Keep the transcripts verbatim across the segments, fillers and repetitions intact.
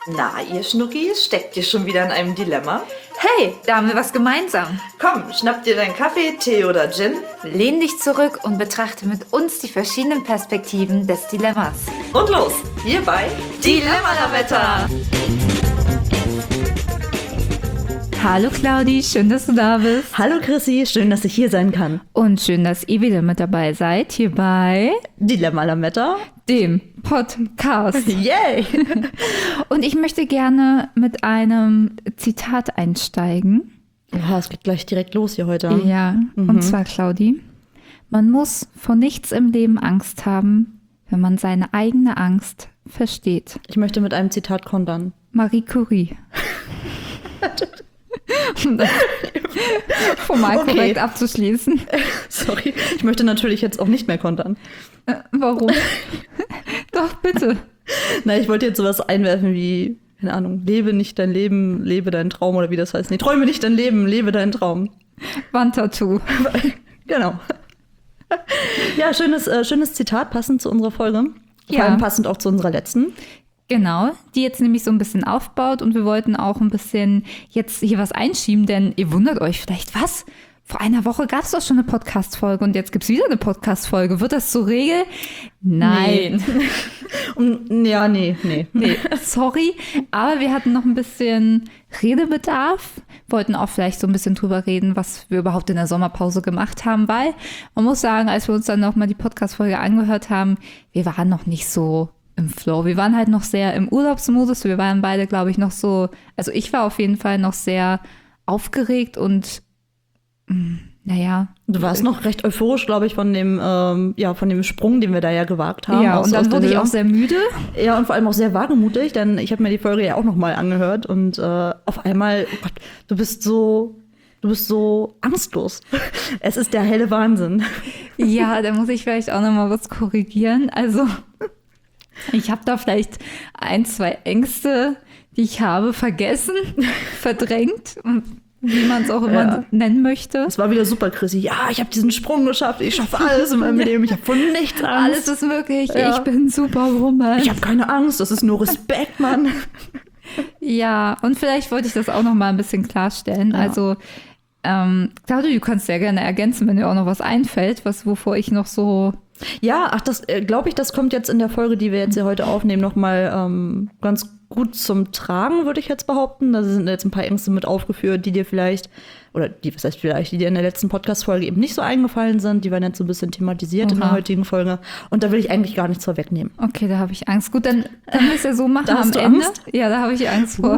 Na, ihr Schnuckis, steckt ihr schon wieder in einem Dilemma? Hey, da haben wir was gemeinsam. Komm, schnapp dir deinen Kaffee, Tee oder Gin. Lehn dich zurück und betrachte mit uns die verschiedenen Perspektiven des Dilemmas. Und los, hierbei Dilemma-Lametta. Hallo Claudi, schön, dass du da bist. Hallo Chrissy, schön, dass ich hier sein kann. Und schön, dass ihr wieder mit dabei seid, hier bei Dilemma-Lametta, dem Podcast. Yay! Und ich möchte gerne mit einem Zitat einsteigen. Oha, es geht gleich direkt los hier heute. Ja, Mhm. und zwar Claudi, man muss vor nichts im Leben Angst haben, wenn man seine eigene Angst versteht. Ich möchte mit einem Zitat kontern. Marie Curie. Um das formal Okay. korrekt abzuschließen. Sorry, ich möchte natürlich jetzt auch nicht mehr kontern. Äh, warum? Doch, bitte. Na, ich wollte jetzt sowas einwerfen wie, keine Ahnung, lebe nicht dein Leben, lebe deinen Traum oder wie das heißt. Nee, träume nicht dein Leben, lebe deinen Traum. Wandtattoo. Genau. Ja, schönes, äh, schönes Zitat, passend zu unserer Folge. Vor Ja. allem passend auch zu unserer letzten. Genau, die jetzt nämlich so ein bisschen aufbaut und wir wollten auch ein bisschen jetzt hier was einschieben, denn ihr wundert euch vielleicht, was? Vor einer Woche gab es doch schon eine Podcast-Folge und jetzt gibt es wieder eine Podcast-Folge. Wird das zur Regel? Nein. Nee. Und, ja, nee, nee. Nee, sorry, aber wir hatten noch ein bisschen Redebedarf, wollten auch vielleicht so ein bisschen drüber reden, was wir überhaupt in der Sommerpause gemacht haben, weil man muss sagen, als wir uns dann nochmal die Podcast-Folge angehört haben, wir waren noch nicht so im Flow. Wir waren halt noch sehr im Urlaubsmodus, wir waren beide, glaube ich, noch so, also ich war auf jeden Fall noch sehr aufgeregt und mh, naja. Du warst noch recht euphorisch, glaube ich, von dem, ähm, ja, von dem Sprung, den wir da ja gewagt haben. Ja, aus- und aus dann der wurde ich Höhe. auch sehr müde. Ja, und vor allem auch sehr wagemutig, denn ich habe mir die Folge ja auch noch mal angehört und äh, auf einmal, oh Gott, du bist so, du bist so angstlos. Es ist der helle Wahnsinn. Ja, da muss ich vielleicht auch noch mal was korrigieren. Also ich habe da vielleicht ein, zwei Ängste, die ich habe, vergessen, verdrängt, wie man es auch immer Ja. nennen möchte. Es war wieder super, Chrissy. Ja, ich habe diesen Sprung geschafft. Ich schaffe alles in meinem Leben. Ich habe von nichts Angst. Alles ist möglich. Ja. Ich bin Superwoman. Ich habe keine Angst. Das ist nur Respekt, Mann. Ja, und vielleicht wollte ich das auch noch mal ein bisschen klarstellen. Ja. Also, ähm, Claudia, du kannst ja gerne ergänzen, wenn dir auch noch was einfällt, was wovor ich noch so. Ja, ach, das äh, glaube ich, das kommt jetzt in der Folge, die wir jetzt hier heute aufnehmen, noch mal ähm, ganz gut zum Tragen, würde ich jetzt behaupten. Da sind jetzt ein paar Ängste mit aufgeführt, die dir vielleicht, oder die, was heißt vielleicht, die dir in der letzten Podcast-Folge eben nicht so eingefallen sind. Die werden jetzt so ein bisschen thematisiert in der Oha. heutigen Folge. Und da will ich eigentlich gar nichts vorwegnehmen. Okay, da habe ich Angst. Gut, dann können wir es ja so machen Da hast am du Ende. Angst? Ja, da habe ich Angst vor.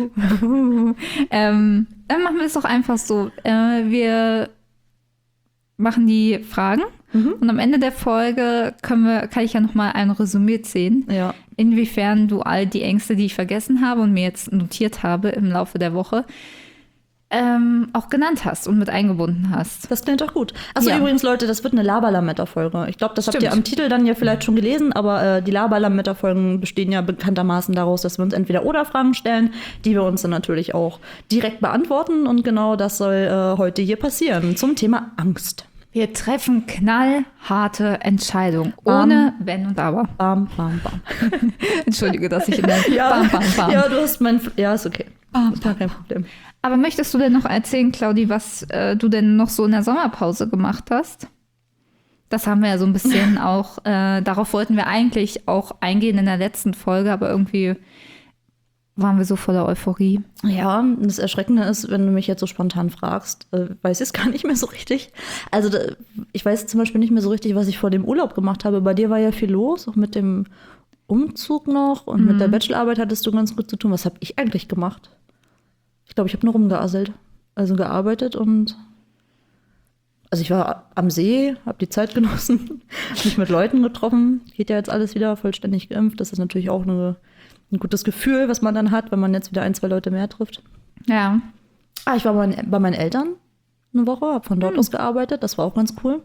ähm, dann machen wir es doch einfach so. Äh, wir machen die Fragen Mhm. und am Ende der Folge können wir, kann ich ja noch mal ein Resümee ziehen, Ja. inwiefern du all die Ängste, die ich vergessen habe und mir jetzt notiert habe im Laufe der Woche, ähm, auch genannt hast und mit eingebunden hast. Das klingt doch gut. Achso, Ja. übrigens, Leute, das wird eine Laberlametta-Folge. Ich glaube, das habt Stimmt. ihr am Titel dann ja vielleicht schon gelesen, aber äh, die Laberlametta-Folgen bestehen ja bekanntermaßen daraus, dass wir uns entweder oder Fragen stellen, die wir uns dann natürlich auch direkt beantworten. Und genau das soll äh, heute hier passieren zum Thema Angst. Wir treffen knallharte Entscheidungen, Bam. ohne Wenn und Aber. Bam, bam, bam. Entschuldige, dass ich in der Ja, bam, bam, bam. ja, du hast mein. Ja, ist okay. Bam, Ist gar kein Problem. Aber möchtest du denn noch erzählen, Claudi, was äh, du denn noch so in der Sommerpause gemacht hast? Das haben wir ja so ein bisschen auch, äh, darauf wollten wir eigentlich auch eingehen in der letzten Folge, aber irgendwie waren wir so voller Euphorie. Ja, das Erschreckende ist, wenn du mich jetzt so spontan fragst, äh, weiß ich es gar nicht mehr so richtig. Also da, ich weiß zum Beispiel nicht mehr so richtig, was ich vor dem Urlaub gemacht habe. Bei dir war ja viel los, auch mit dem Umzug noch und mit der Bachelorarbeit hattest du ganz gut zu tun. Was habe ich eigentlich gemacht? Ich glaube, ich habe nur rumgeasselt. Also gearbeitet und also ich war am See, habe die Zeit genossen, mich mit Leuten getroffen. Geht ja jetzt alles wieder vollständig geimpft. Das ist natürlich auch eine, ein gutes Gefühl, was man dann hat, wenn man jetzt wieder ein, zwei Leute mehr trifft. Ja. Ah, ich war bei meinen, bei meinen Eltern eine Woche, habe von dort aus gearbeitet. Das war auch ganz cool.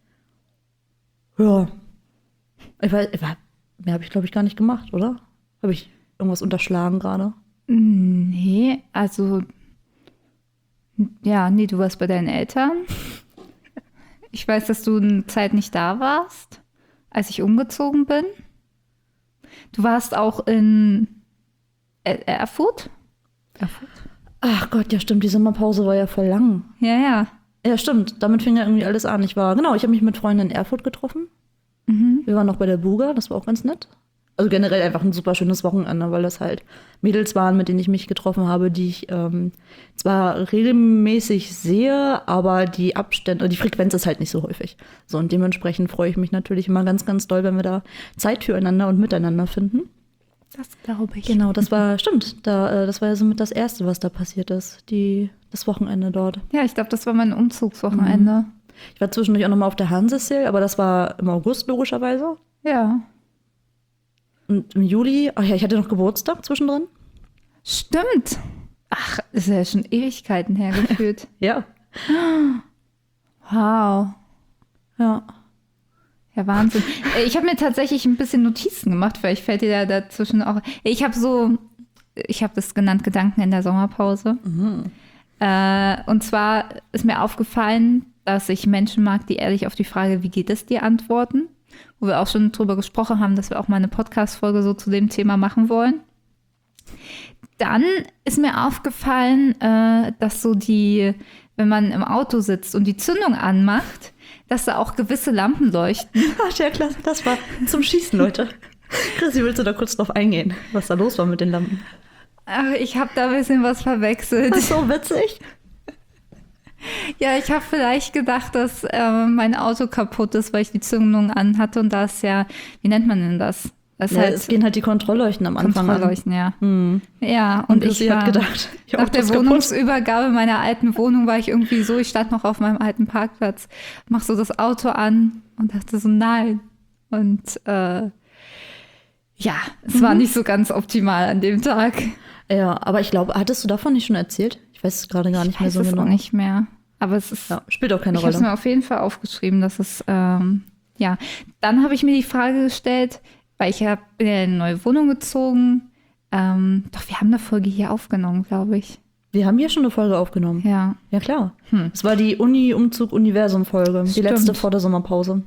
Ja. Ich weiß, ich war, mehr habe ich, glaube ich, gar nicht gemacht, oder? Habe ich irgendwas unterschlagen gerade? Nee, also, ja, nee, du warst bei deinen Eltern. Ich weiß, dass du eine Zeit nicht da warst, als ich umgezogen bin. Du warst auch in Er Erfurt? Erfurt? Ach Gott, ja stimmt, die Sommerpause war ja voll lang. Ja, ja. Ja, stimmt, damit fing ja irgendwie alles an. Ich war, genau, ich habe mich mit Freunden in Erfurt getroffen. Mhm. Wir waren noch bei der Buga, das war auch ganz nett. Also generell einfach ein super schönes Wochenende, weil das halt Mädels waren, mit denen ich mich getroffen habe, die ich ähm, zwar regelmäßig sehe, aber die Abstände, die Frequenz ist halt nicht so häufig. So, und dementsprechend freue ich mich natürlich immer ganz, ganz doll, wenn wir da Zeit füreinander und miteinander finden. Das glaube ich. Genau, das war, stimmt, da, äh, das war ja somit das Erste, was da passiert ist, die, das Wochenende dort. Ja, ich glaube, das war mein Umzugswochenende. Ich war zwischendurch auch nochmal auf der Hanseseel, aber das war im August logischerweise. Ja. Und im Juli, ach ja, ich hatte noch Geburtstag zwischendrin. Stimmt. Ach, ist ja schon Ewigkeiten hergeführt. Ja. Wow. Ja. Ja, Wahnsinn. Äh, Ich habe mir tatsächlich ein bisschen Notizen gemacht, vielleicht fällt dir da dazwischen auch. Ich habe so, ich habe das genannt Gedanken in der Sommerpause. Mhm. Äh, und zwar ist mir aufgefallen, dass ich Menschen mag, die ehrlich auf die Frage, wie geht es dir, antworten. Wo wir auch schon drüber gesprochen haben, dass wir auch mal eine Podcast-Folge so zu dem Thema machen wollen. Dann ist mir aufgefallen, äh, dass so die, wenn man im Auto sitzt und die Zündung anmacht, dass da auch gewisse Lampen leuchten. Ach ja, klasse, das war zum Schießen, Leute. Chrissy, willst du da kurz drauf eingehen, was da los war mit den Lampen? Ach, ich habe da ein bisschen was verwechselt. Das ist so witzig. Ja, ich habe vielleicht gedacht, dass äh, mein Auto kaputt ist, weil ich die Zündung anhatte. Und da ist ja, wie nennt man denn das? Das ist Ja, halt es gehen halt die Kontrollleuchten am Anfang an. Kontrollleuchten, ja. Hm. Ja, Und und, Chrissy ich hat war, gedacht, ich nach auch der das kaputt. Wohnungsübergabe meiner alten Wohnung war ich irgendwie so, ich stand noch auf meinem alten Parkplatz, mach so das Auto an und dachte so, nein. Und äh, ja, es Mhm. war nicht so ganz optimal an dem Tag. Ja, aber ich glaube, hattest du davon nicht schon erzählt? Ich weiß es gerade gar nicht Ich mehr weiß so es genau. auch nicht mehr. Aber es ist, Ja, spielt auch keine ich habe es Rolle. mir auf jeden Fall aufgeschrieben, dass es, ähm, ja. Dann habe ich mir die Frage gestellt, weil ich hab, bin ja in eine neue Wohnung gezogen. Ähm, doch, wir haben eine Folge hier aufgenommen, glaube ich. Wir haben hier schon eine Folge aufgenommen. Ja. Ja, klar. Hm. Es war die Uni-Umzug-Universum-Folge. Die Stimmt. letzte vor der Sommerpause.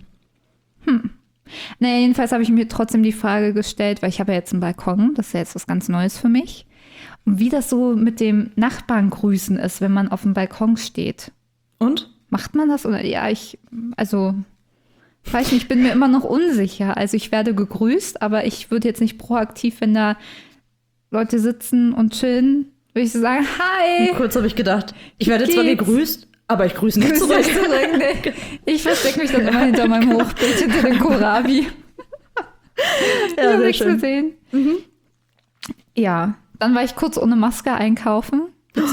Naja, jedenfalls habe ich mir trotzdem die Frage gestellt, weil ich habe ja jetzt einen Balkon, das ist ja jetzt was ganz Neues für mich. Und wie das so mit dem Nachbarngrüßen ist, wenn man auf dem Balkon steht. Und? Macht man das? Oder ja, ich, also, weiß nicht, ich bin mir immer noch unsicher. Also ich werde gegrüßt, aber ich würde jetzt nicht proaktiv, wenn da Leute sitzen und chillen, würde ich so sagen, hi! Kurz habe ich gedacht, ich werde zwar geht's? gegrüßt, aber ich grüße nicht Grüß zurück. dich zurück. Nee. Ich verstecke mich dann immer hinter meinem Hochbild, hinter dem Kohlrabi. Ich Ja, habe sehr nichts schön. gesehen. Ja, dann war ich kurz ohne Maske einkaufen.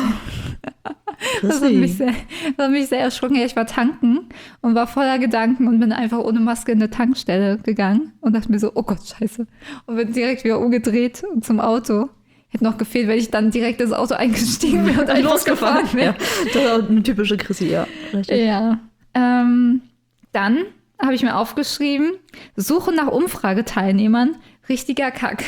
Das hat mich sehr, das hat mich sehr erschrocken. Ja, ich war tanken und war voller Gedanken und bin einfach ohne Maske in eine Tankstelle gegangen und dachte mir so, oh Gott, scheiße. Und bin direkt wieder umgedreht und zum Auto. Hätte noch gefehlt, wenn ich dann direkt ins Auto eingestiegen wäre und einfach losgefahren Ja, wäre. das war eine typische Chrissy, ja. Richtig. Ja. Ähm, dann habe ich mir aufgeschrieben, Suche nach Umfrageteilnehmern, richtiger Kack.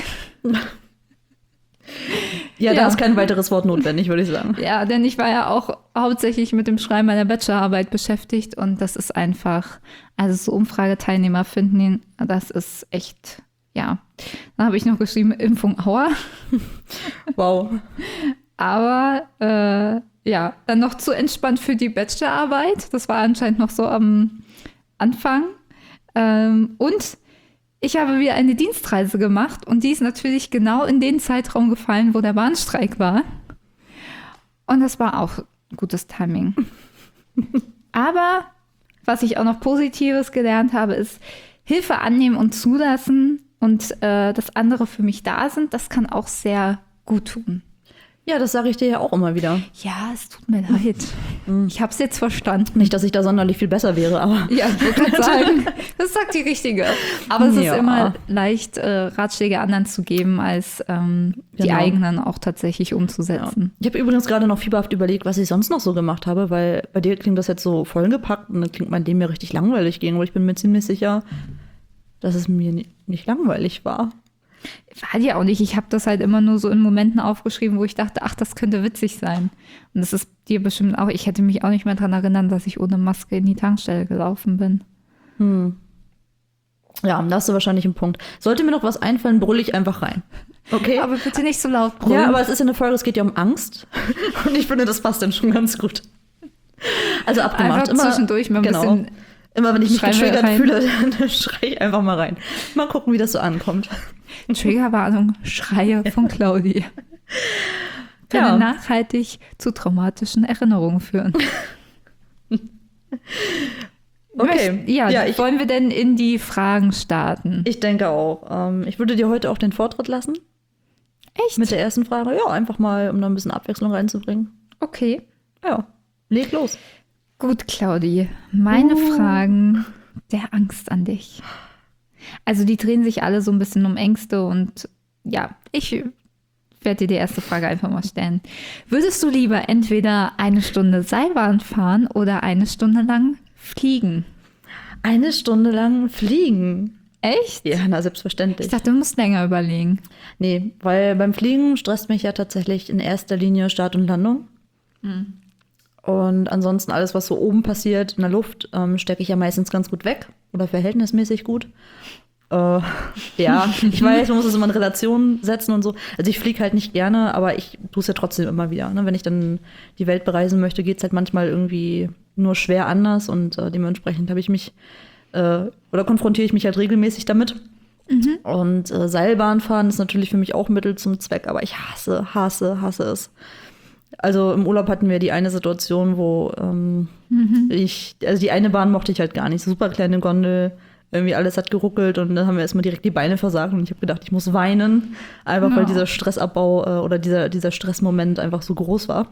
Ja, da Ja. ist kein weiteres Wort notwendig, würde ich sagen. Ja, denn ich war ja auch hauptsächlich mit dem Schreiben meiner Bachelorarbeit beschäftigt und das ist einfach, also so Umfrageteilnehmer finden, das ist echt, ja. Dann habe ich noch geschrieben, Impfung Aua. Wow. Aber äh, ja, dann noch zu entspannt für die Bachelorarbeit. Das war anscheinend noch so am Anfang. Ähm, und ich habe wieder eine Dienstreise gemacht und die ist natürlich genau in den Zeitraum gefallen, wo der Bahnstreik war. Und das war auch gutes Timing. Aber was ich auch noch Positives gelernt habe, ist Hilfe annehmen und zulassen und äh, dass andere für mich da sind, das kann auch sehr gut tun. Ja, das sage ich dir ja auch immer wieder. Ja, es tut mir leid. Ich habe es jetzt verstanden. Nicht, dass ich da sonderlich viel besser wäre, aber Ja, ich würde gerade sagen, das sagt die Richtige. Aber es Ja. ist immer leicht, äh, Ratschläge anderen zu geben, als ähm, die Genau. eigenen auch tatsächlich ja. umzusetzen. Ich habe übrigens gerade noch fieberhaft überlegt, was ich sonst noch so gemacht habe, weil bei dir klingt das jetzt so vollgepackt und dann klingt mein Leben ja richtig langweilig gegen, aber ich bin mir ziemlich sicher, dass es mir ni- nicht langweilig war. War ja auch nicht. Ich habe das halt immer nur so in Momenten aufgeschrieben, wo ich dachte, ach, das könnte witzig sein. Und das ist dir bestimmt auch, ich hätte mich auch nicht mehr daran erinnern, dass ich ohne Maske in die Tankstelle gelaufen bin. Hm. Ja, da hast du wahrscheinlich einen Punkt. Sollte mir noch was einfallen, brüll ich einfach rein. Okay. Aber bitte nicht so laut brüllen. Ja, aber es ist ja eine Folge, es geht ja um Angst. Und ich finde, das passt dann schon ganz gut. Also abgemacht. Einfach zwischendurch mal ein genau. bisschen Immer wenn ich mich schreien wir getriggert rein. fühle, dann schreie ich einfach mal rein. Mal gucken, wie das so ankommt. Triggerwarnung, Schreie von Claudi. Können Ja. nachhaltig zu traumatischen Erinnerungen führen. Okay. Möcht- Ja, Ja, ich- wollen wir denn in die Fragen starten? Ich denke auch. Ähm, ich würde dir heute auch den Vortritt lassen. Echt? Mit der ersten Frage. Ja, einfach mal, um da ein bisschen Abwechslung reinzubringen. Okay. Ja, leg los. Gut, Claudi. Meine Uh. Fragen der Angst an dich. Also die drehen sich alle so ein bisschen um Ängste und ja, ich werde dir die erste Frage einfach mal stellen. Würdest du lieber entweder eine Stunde Seilbahn fahren oder eine Stunde lang fliegen? Eine Stunde lang fliegen. Echt? Ja, na selbstverständlich. Ich dachte, du musst länger überlegen. Nee, weil beim Fliegen stresst mich ja tatsächlich in erster Linie Start und Landung. Und ansonsten alles, was so oben passiert in der Luft, ähm, stecke ich ja meistens ganz gut weg oder verhältnismäßig gut. Äh, ja, ich weiß, man muss es immer in Relation setzen und so. Also ich fliege halt nicht gerne, aber ich tue es ja trotzdem immer wieder. Ne? Wenn ich dann die Welt bereisen möchte, geht es halt manchmal irgendwie nur schwer anders und äh, dementsprechend habe ich mich äh, oder konfrontiere ich mich halt regelmäßig damit. Und äh, Seilbahn fahren ist natürlich für mich auch Mittel zum Zweck, aber ich hasse, hasse, hasse es. Also im Urlaub hatten wir die eine Situation, wo ähm, ich, also die eine Bahn mochte ich halt gar nicht. Super kleine Gondel, irgendwie alles hat geruckelt und dann haben wir erstmal direkt die Beine versagt und ich habe gedacht, ich muss weinen, einfach weil Ja. dieser Stressabbau äh, oder dieser, dieser Stressmoment einfach so groß war.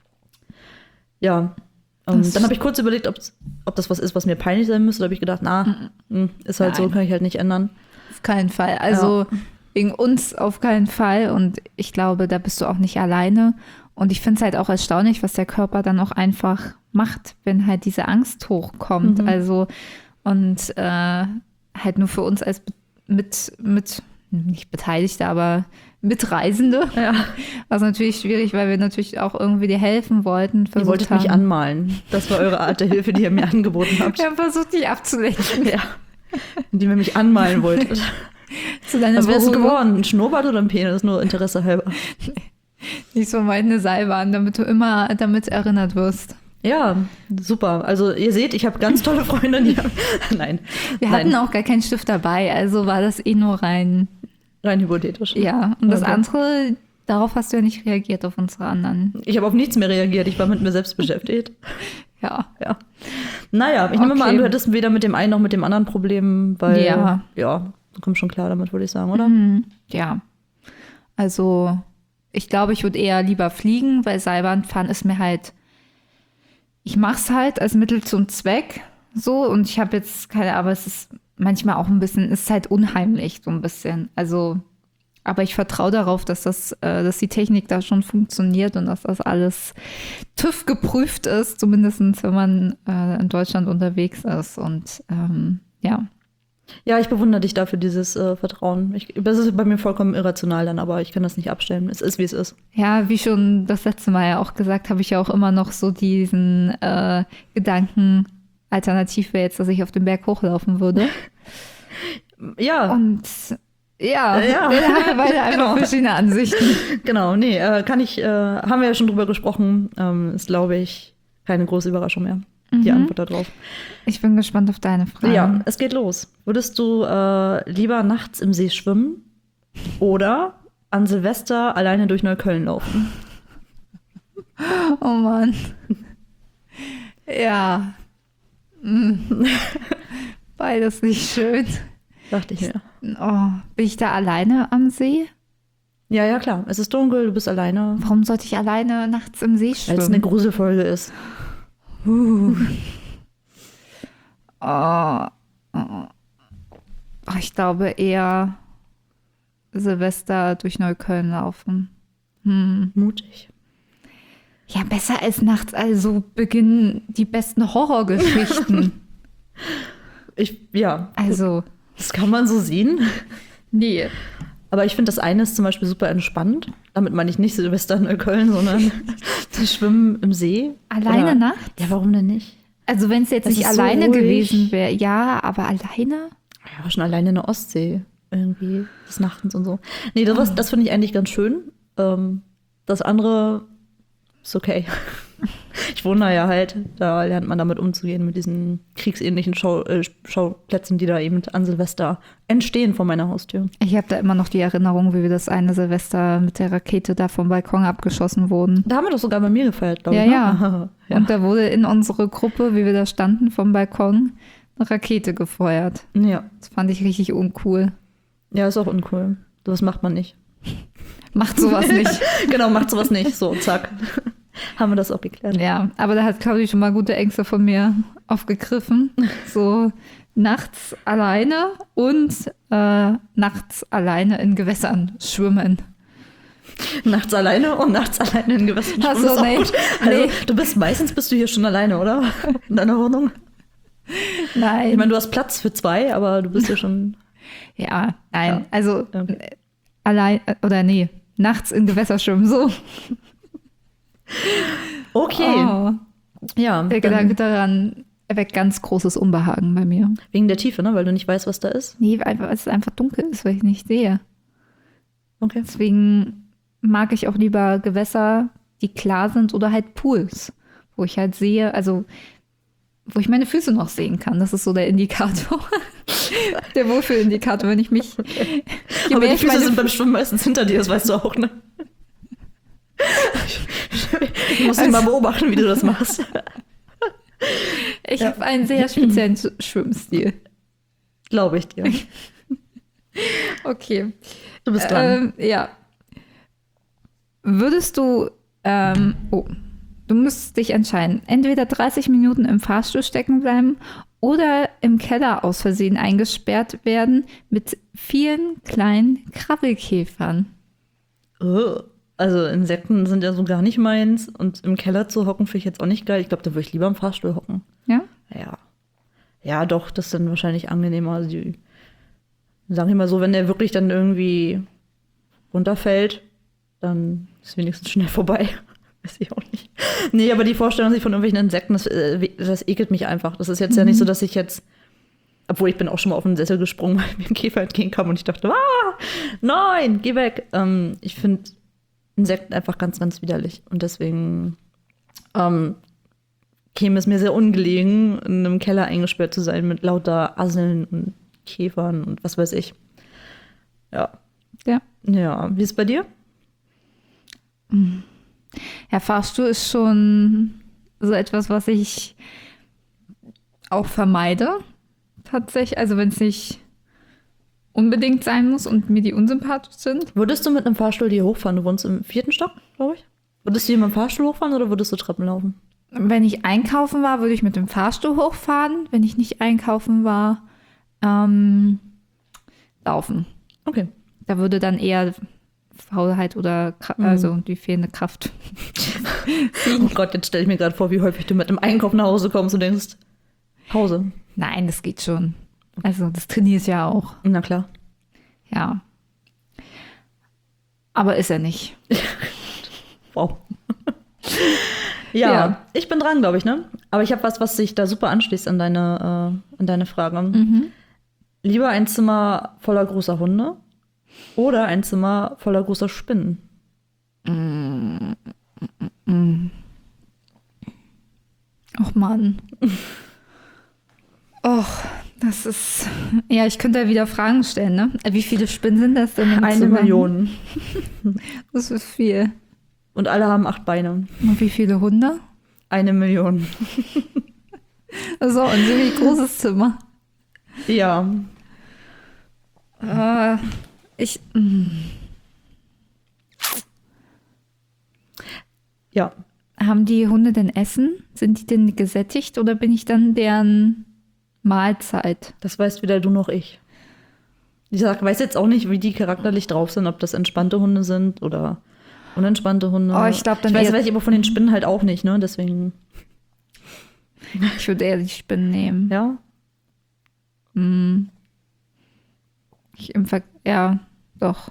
Ja, und Das- dann habe ich kurz überlegt, ob's- ob das was ist, was mir peinlich sein müsste. Da habe ich gedacht, na, mh, ist halt so, Nein. kann ich halt nicht ändern. Auf keinen Fall. Also wegen uns auf keinen Fall. Und ich glaube, da bist du auch nicht alleine. Und ich finde es halt auch erstaunlich, was der Körper dann auch einfach macht, wenn halt diese Angst hochkommt. Mhm. Also und äh, halt nur für uns als Be- mit, mit, nicht Beteiligte, aber Mitreisende. Ja. Was natürlich schwierig, weil wir natürlich auch irgendwie dir helfen wollten. Ihr versucht wolltet mich haben. anmalen. Das war eure Art der Hilfe, die ihr mir angeboten habt. Wir haben versucht, dich abzulenken. Ja. Indem ihr mich anmalen wolltet. Zu deiner Was wär's denn Beruhigung. geworden? Ein Schnurrbart oder ein Penis? Nur Interesse halber. Nicht so weit eine Seilbahn, damit du immer damit erinnert wirst. Ja, super. Also ihr seht, ich habe ganz tolle Freunde. Die haben, nein, Wir nein, hatten auch gar keinen Stift dabei, also war das eh nur rein. rein hypothetisch. Ja, und das Okay. andere, darauf hast du ja nicht reagiert, auf unsere anderen. Ich habe auf nichts mehr reagiert. Ich war mit mir selbst beschäftigt. Ja. Ja. Naja, ich nehme Okay. mal an, du hättest weder mit dem einen noch mit dem anderen Problem, weil Ja. ja, du kommst schon klar damit, würde ich sagen, oder? Mhm. Ja. Also, ich glaube, ich würde eher lieber fliegen, weil Seilbahnfahren ist mir halt, ich mache es halt als Mittel zum Zweck so und ich habe jetzt keine, aber es ist manchmal auch ein bisschen, es ist halt unheimlich so ein bisschen. Also, aber ich vertraue darauf, dass das, äh, dass die Technik da schon funktioniert und dass das alles TÜV geprüft ist, zumindest wenn man äh, in Deutschland unterwegs ist. Und ähm, ja. Ja, ich bewundere dich dafür, dieses äh, Vertrauen. Ich, das ist bei mir vollkommen irrational dann, aber ich kann das nicht abstellen. Es ist, wie es ist. Ja, wie schon das letzte Mal ja auch gesagt, habe ich ja auch immer noch so diesen äh, Gedanken, alternativ wäre jetzt, dass ich auf den Berg hochlaufen würde. Ja, Und ja, Ja. wir haben beide einfach Genau. verschiedene Ansichten. genau. Nee, äh, kann ich, äh, haben wir ja schon drüber gesprochen. Ähm, ist, glaube ich, keine große Überraschung mehr. Die Mhm. Antwort darauf. Ich bin gespannt auf deine Frage. Ja, es geht los. Würdest du äh, lieber nachts im See schwimmen oder an Silvester alleine durch Neukölln laufen? Oh Mann. Ja. Mm. Beides nicht schön. Dachte ich mir. Oh, bin ich da alleine am See? Ja, ja, klar. Es ist dunkel, du bist alleine. Warum sollte ich alleine nachts im See Weil es eine schwimmen? Gruselfolge ist. Uh. Oh. Oh. Ich glaube eher Silvester durch Neukölln laufen. Hm. Mutig. Ja, besser als nachts. Also beginnen die besten Horrorgeschichten. Ich, ja, Also, das kann man so sehen. nee. Aber ich finde, das eine ist zum Beispiel super entspannt. Damit meine ich nicht Silvester in Neukölln, sondern das Schwimmen im See. Alleine Oder- nachts? Ja, warum denn nicht? Also wenn es jetzt Das nicht ist so alleine ruhig. gewesen wäre, ja, aber alleine? Ja, schon alleine in der Ostsee. irgendwie des Nachtens und so. Nee, das, das finde ich eigentlich ganz schön. Ähm, das andere ist okay. Ich wohne da ja halt, da lernt man damit umzugehen, mit diesen kriegsähnlichen Schau, äh, Schauplätzen, die da eben an Silvester entstehen vor meiner Haustür. Ich habe da immer noch die Erinnerung, wie wir das eine Silvester mit der Rakete da vom Balkon abgeschossen wurden. Da haben wir doch sogar bei mir gefeiert, glaube Ja, ich. ja. Ne? ja. Und da wurde in unsere Gruppe, wie wir da standen vom Balkon, eine Rakete gefeuert. Ja. Das fand ich richtig uncool. Ja, ist auch uncool. Das macht man nicht. Macht sowas nicht. Genau, macht sowas nicht. So, zack. Haben wir das auch geklärt. Ja, aber da hat Claudi schon mal gute Ängste von mir aufgegriffen. So nachts alleine und äh, nachts alleine in Gewässern schwimmen. Nachts alleine und nachts alleine in Gewässern Ach schwimmen. so, ist auch nee. gut. Also, Nee. du bist meistens bist du hier schon alleine, oder? In deiner Wohnung. Nein. Ich meine, du hast Platz für zwei, aber du bist hier schon. ja, nein. Ja. Also Okay. äh, allein, äh, oder nee, nachts in Gewässer schwimmen, so. Okay. Oh, Ja. der dann- Gedanke daran erweckt ganz großes Unbehagen bei mir. Wegen der Tiefe, ne? Weil du nicht weißt, was da ist. Nee, weil weil es einfach dunkel ist, weil ich nicht sehe. Okay. Deswegen mag ich auch lieber Gewässer, die klar sind oder halt Pools, wo ich halt sehe, also wo ich meine Füße noch sehen kann. Das ist so der Indikator. Der Wohlfühlindikator, wenn ich mich. Je Aber mehr die ich Füße meine sind beim Schwimmen meistens hinter dir, das weißt du auch, ne? Ich muss dich mal beobachten, wie du das machst. Ich Ja. habe einen sehr speziellen Sch- Schwimmstil. Glaube ich dir. Okay. Du bist dran. Ähm, ja. Würdest du, ähm, oh, du müsstest dich entscheiden, entweder dreißig Minuten im Fahrstuhl stecken bleiben oder im Keller aus Versehen eingesperrt werden mit vielen kleinen Krabbelkäfern. Oh. Also Insekten sind ja so gar nicht meins. Und im Keller zu hocken finde ich jetzt auch nicht geil. Ich glaube, da würde ich lieber im Fahrstuhl hocken. Ja? Ja. Ja, doch, das ist dann wahrscheinlich angenehmer. Also die, sag ich mal so, wenn der wirklich dann irgendwie runterfällt, dann ist wenigstens schnell vorbei. Weiß ich auch nicht. Nee, aber die Vorstellung sich von irgendwelchen Insekten, das, äh, das ekelt mich einfach. Das ist jetzt ja nicht so, dass ich jetzt, obwohl ich bin auch schon mal auf den Sessel gesprungen, weil mir ein Käfer entgegenkam und ich dachte, ah, nein, geh weg. Ähm, ich finde Insekten einfach ganz, ganz widerlich. Und deswegen ähm, käme es mir sehr ungelegen, in einem Keller eingesperrt zu sein mit lauter Asseln und Käfern und was weiß ich. Ja. Ja. Ja, wie ist es bei dir? Ja, Fahrstuhl ist schon so etwas, was ich auch vermeide. Tatsächlich, also wenn es nicht unbedingt sein muss und mir die unsympathisch sind. Würdest du mit einem Fahrstuhl hier hochfahren? Du wohnst im vierten Stock, glaube ich. Würdest du hier mit dem Fahrstuhl hochfahren oder würdest du Treppen laufen? Wenn ich einkaufen war, würde ich mit dem Fahrstuhl hochfahren. Wenn ich nicht einkaufen war, ähm, laufen. Okay. Da würde dann eher Faulheit oder Kra- Mhm. also die fehlende Kraft. Oh Gott, jetzt stelle ich mir gerade vor, wie häufig du mit einem Einkauf nach Hause kommst und denkst, Hause. Nein, das geht schon. Also das trainierst ja auch. Na klar. Ja. Aber ist er nicht. Wow. ja, Ja. ich bin dran, glaube ich, ne? Aber ich habe was, was sich da super anschließt an deine, äh, an deine Frage. Mhm. Lieber ein Zimmer voller großer Hunde oder ein Zimmer voller großer Spinnen? Och Mann. Och, das ist. Ja, ich könnte ja wieder Fragen stellen, ne? Wie viele Spinnen sind das denn im Eine Zimmer? Million. Das ist viel. Und alle haben acht Beine. Und wie viele Hunde? Eine Million. So, und so wie großes Zimmer. Ja. Äh, ich. mm. Ja. Haben die Hunde denn Essen? Sind die denn gesättigt oder bin ich dann deren Mahlzeit? Das weißt weder du noch ich. Ich sag, weiß jetzt auch nicht, wie die charakterlich drauf sind, ob das entspannte Hunde sind oder unentspannte Hunde. Oh, ich glaub, dann Ich weiß, eher- weiß ich aber von den Spinnen halt auch nicht, ne? Deswegen, Ich würde eher die Spinnen nehmen. ja. Mm. Ich im Ver ja, doch.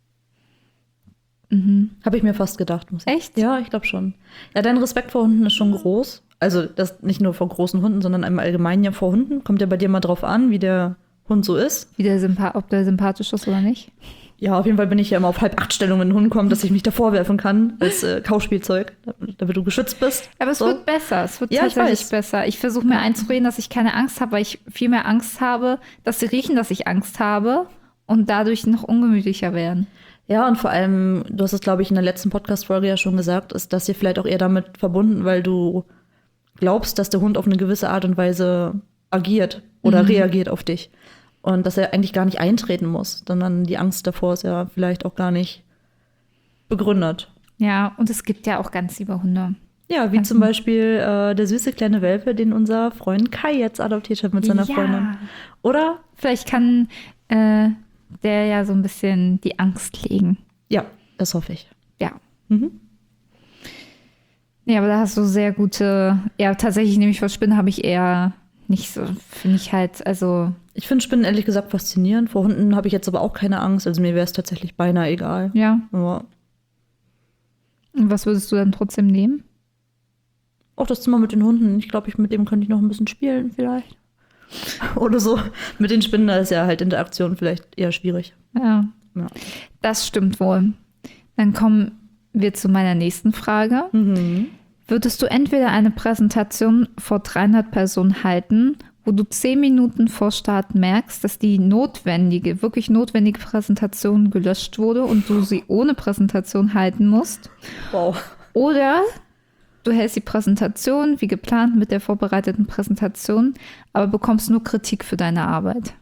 Mhm. Habe ich mir fast gedacht. Muss ich. Echt? Ja, ich glaube schon. Ja, dein Respekt vor Hunden ist schon groß. Also das nicht nur vor großen Hunden, sondern im Allgemeinen ja vor Hunden. Kommt ja bei dir mal drauf an, wie der Hund so ist. Wie der Sympa- ob der sympathisch ist oder nicht. Ja, auf jeden Fall bin ich ja immer auf halb acht Stellung, wenn ein Hund kommt, dass ich mich da vorwerfen kann als äh, Kauspielzeug, damit du geschützt bist. Aber es So. wird besser. Es wird Ja, ich tatsächlich weiß. besser. Ich versuche mir einzureden, dass ich keine Angst habe, weil ich viel mehr Angst habe, dass sie riechen, dass ich Angst habe und dadurch noch ungemütlicher werden. Ja, und vor allem, du hast es, glaube ich, in der letzten Podcast-Folge ja schon gesagt, ist das hier vielleicht auch eher damit verbunden, weil du glaubst, dass der Hund auf eine gewisse Art und Weise agiert oder Mhm. reagiert auf dich. Und dass er eigentlich gar nicht eintreten muss, sondern die Angst davor ist ja vielleicht auch gar nicht begründet. Ja, und es gibt ja auch ganz liebe Hunde. Ja, wie zum Beispiel äh, der süße kleine Welpe, den unser Freund Kai jetzt adoptiert hat mit seiner Ja. Freundin. Oder? Vielleicht kann äh, der ja so ein bisschen die Angst legen. Ja, das hoffe ich. Ja. Mhm. Ja, aber da hast du sehr gute, ja, tatsächlich nämlich vor Spinnen habe ich eher nicht so, finde ich halt, also, Ich finde Spinnen ehrlich gesagt faszinierend. Vor Hunden habe ich jetzt aber auch keine Angst. Also mir wäre es tatsächlich beinahe egal. ja. Ja. Und was würdest du dann trotzdem nehmen? Auch das Zimmer mit den Hunden. Ich glaube, ich, mit dem könnte ich noch ein bisschen spielen vielleicht. Oder so. Mit den Spinnen, da ist ja halt Interaktion vielleicht eher schwierig. Ja, Ja. das stimmt wohl. Dann kommen wir zu meiner nächsten Frage. Mhm. Würdest du entweder eine Präsentation vor dreihundert Personen halten, wo du zehn Minuten vor Start merkst, dass die notwendige, wirklich notwendige Präsentation gelöscht wurde und du sie ohne Präsentation halten musst? Wow. Oder du hältst die Präsentation wie geplant mit der vorbereiteten Präsentation, aber bekommst nur Kritik für deine Arbeit.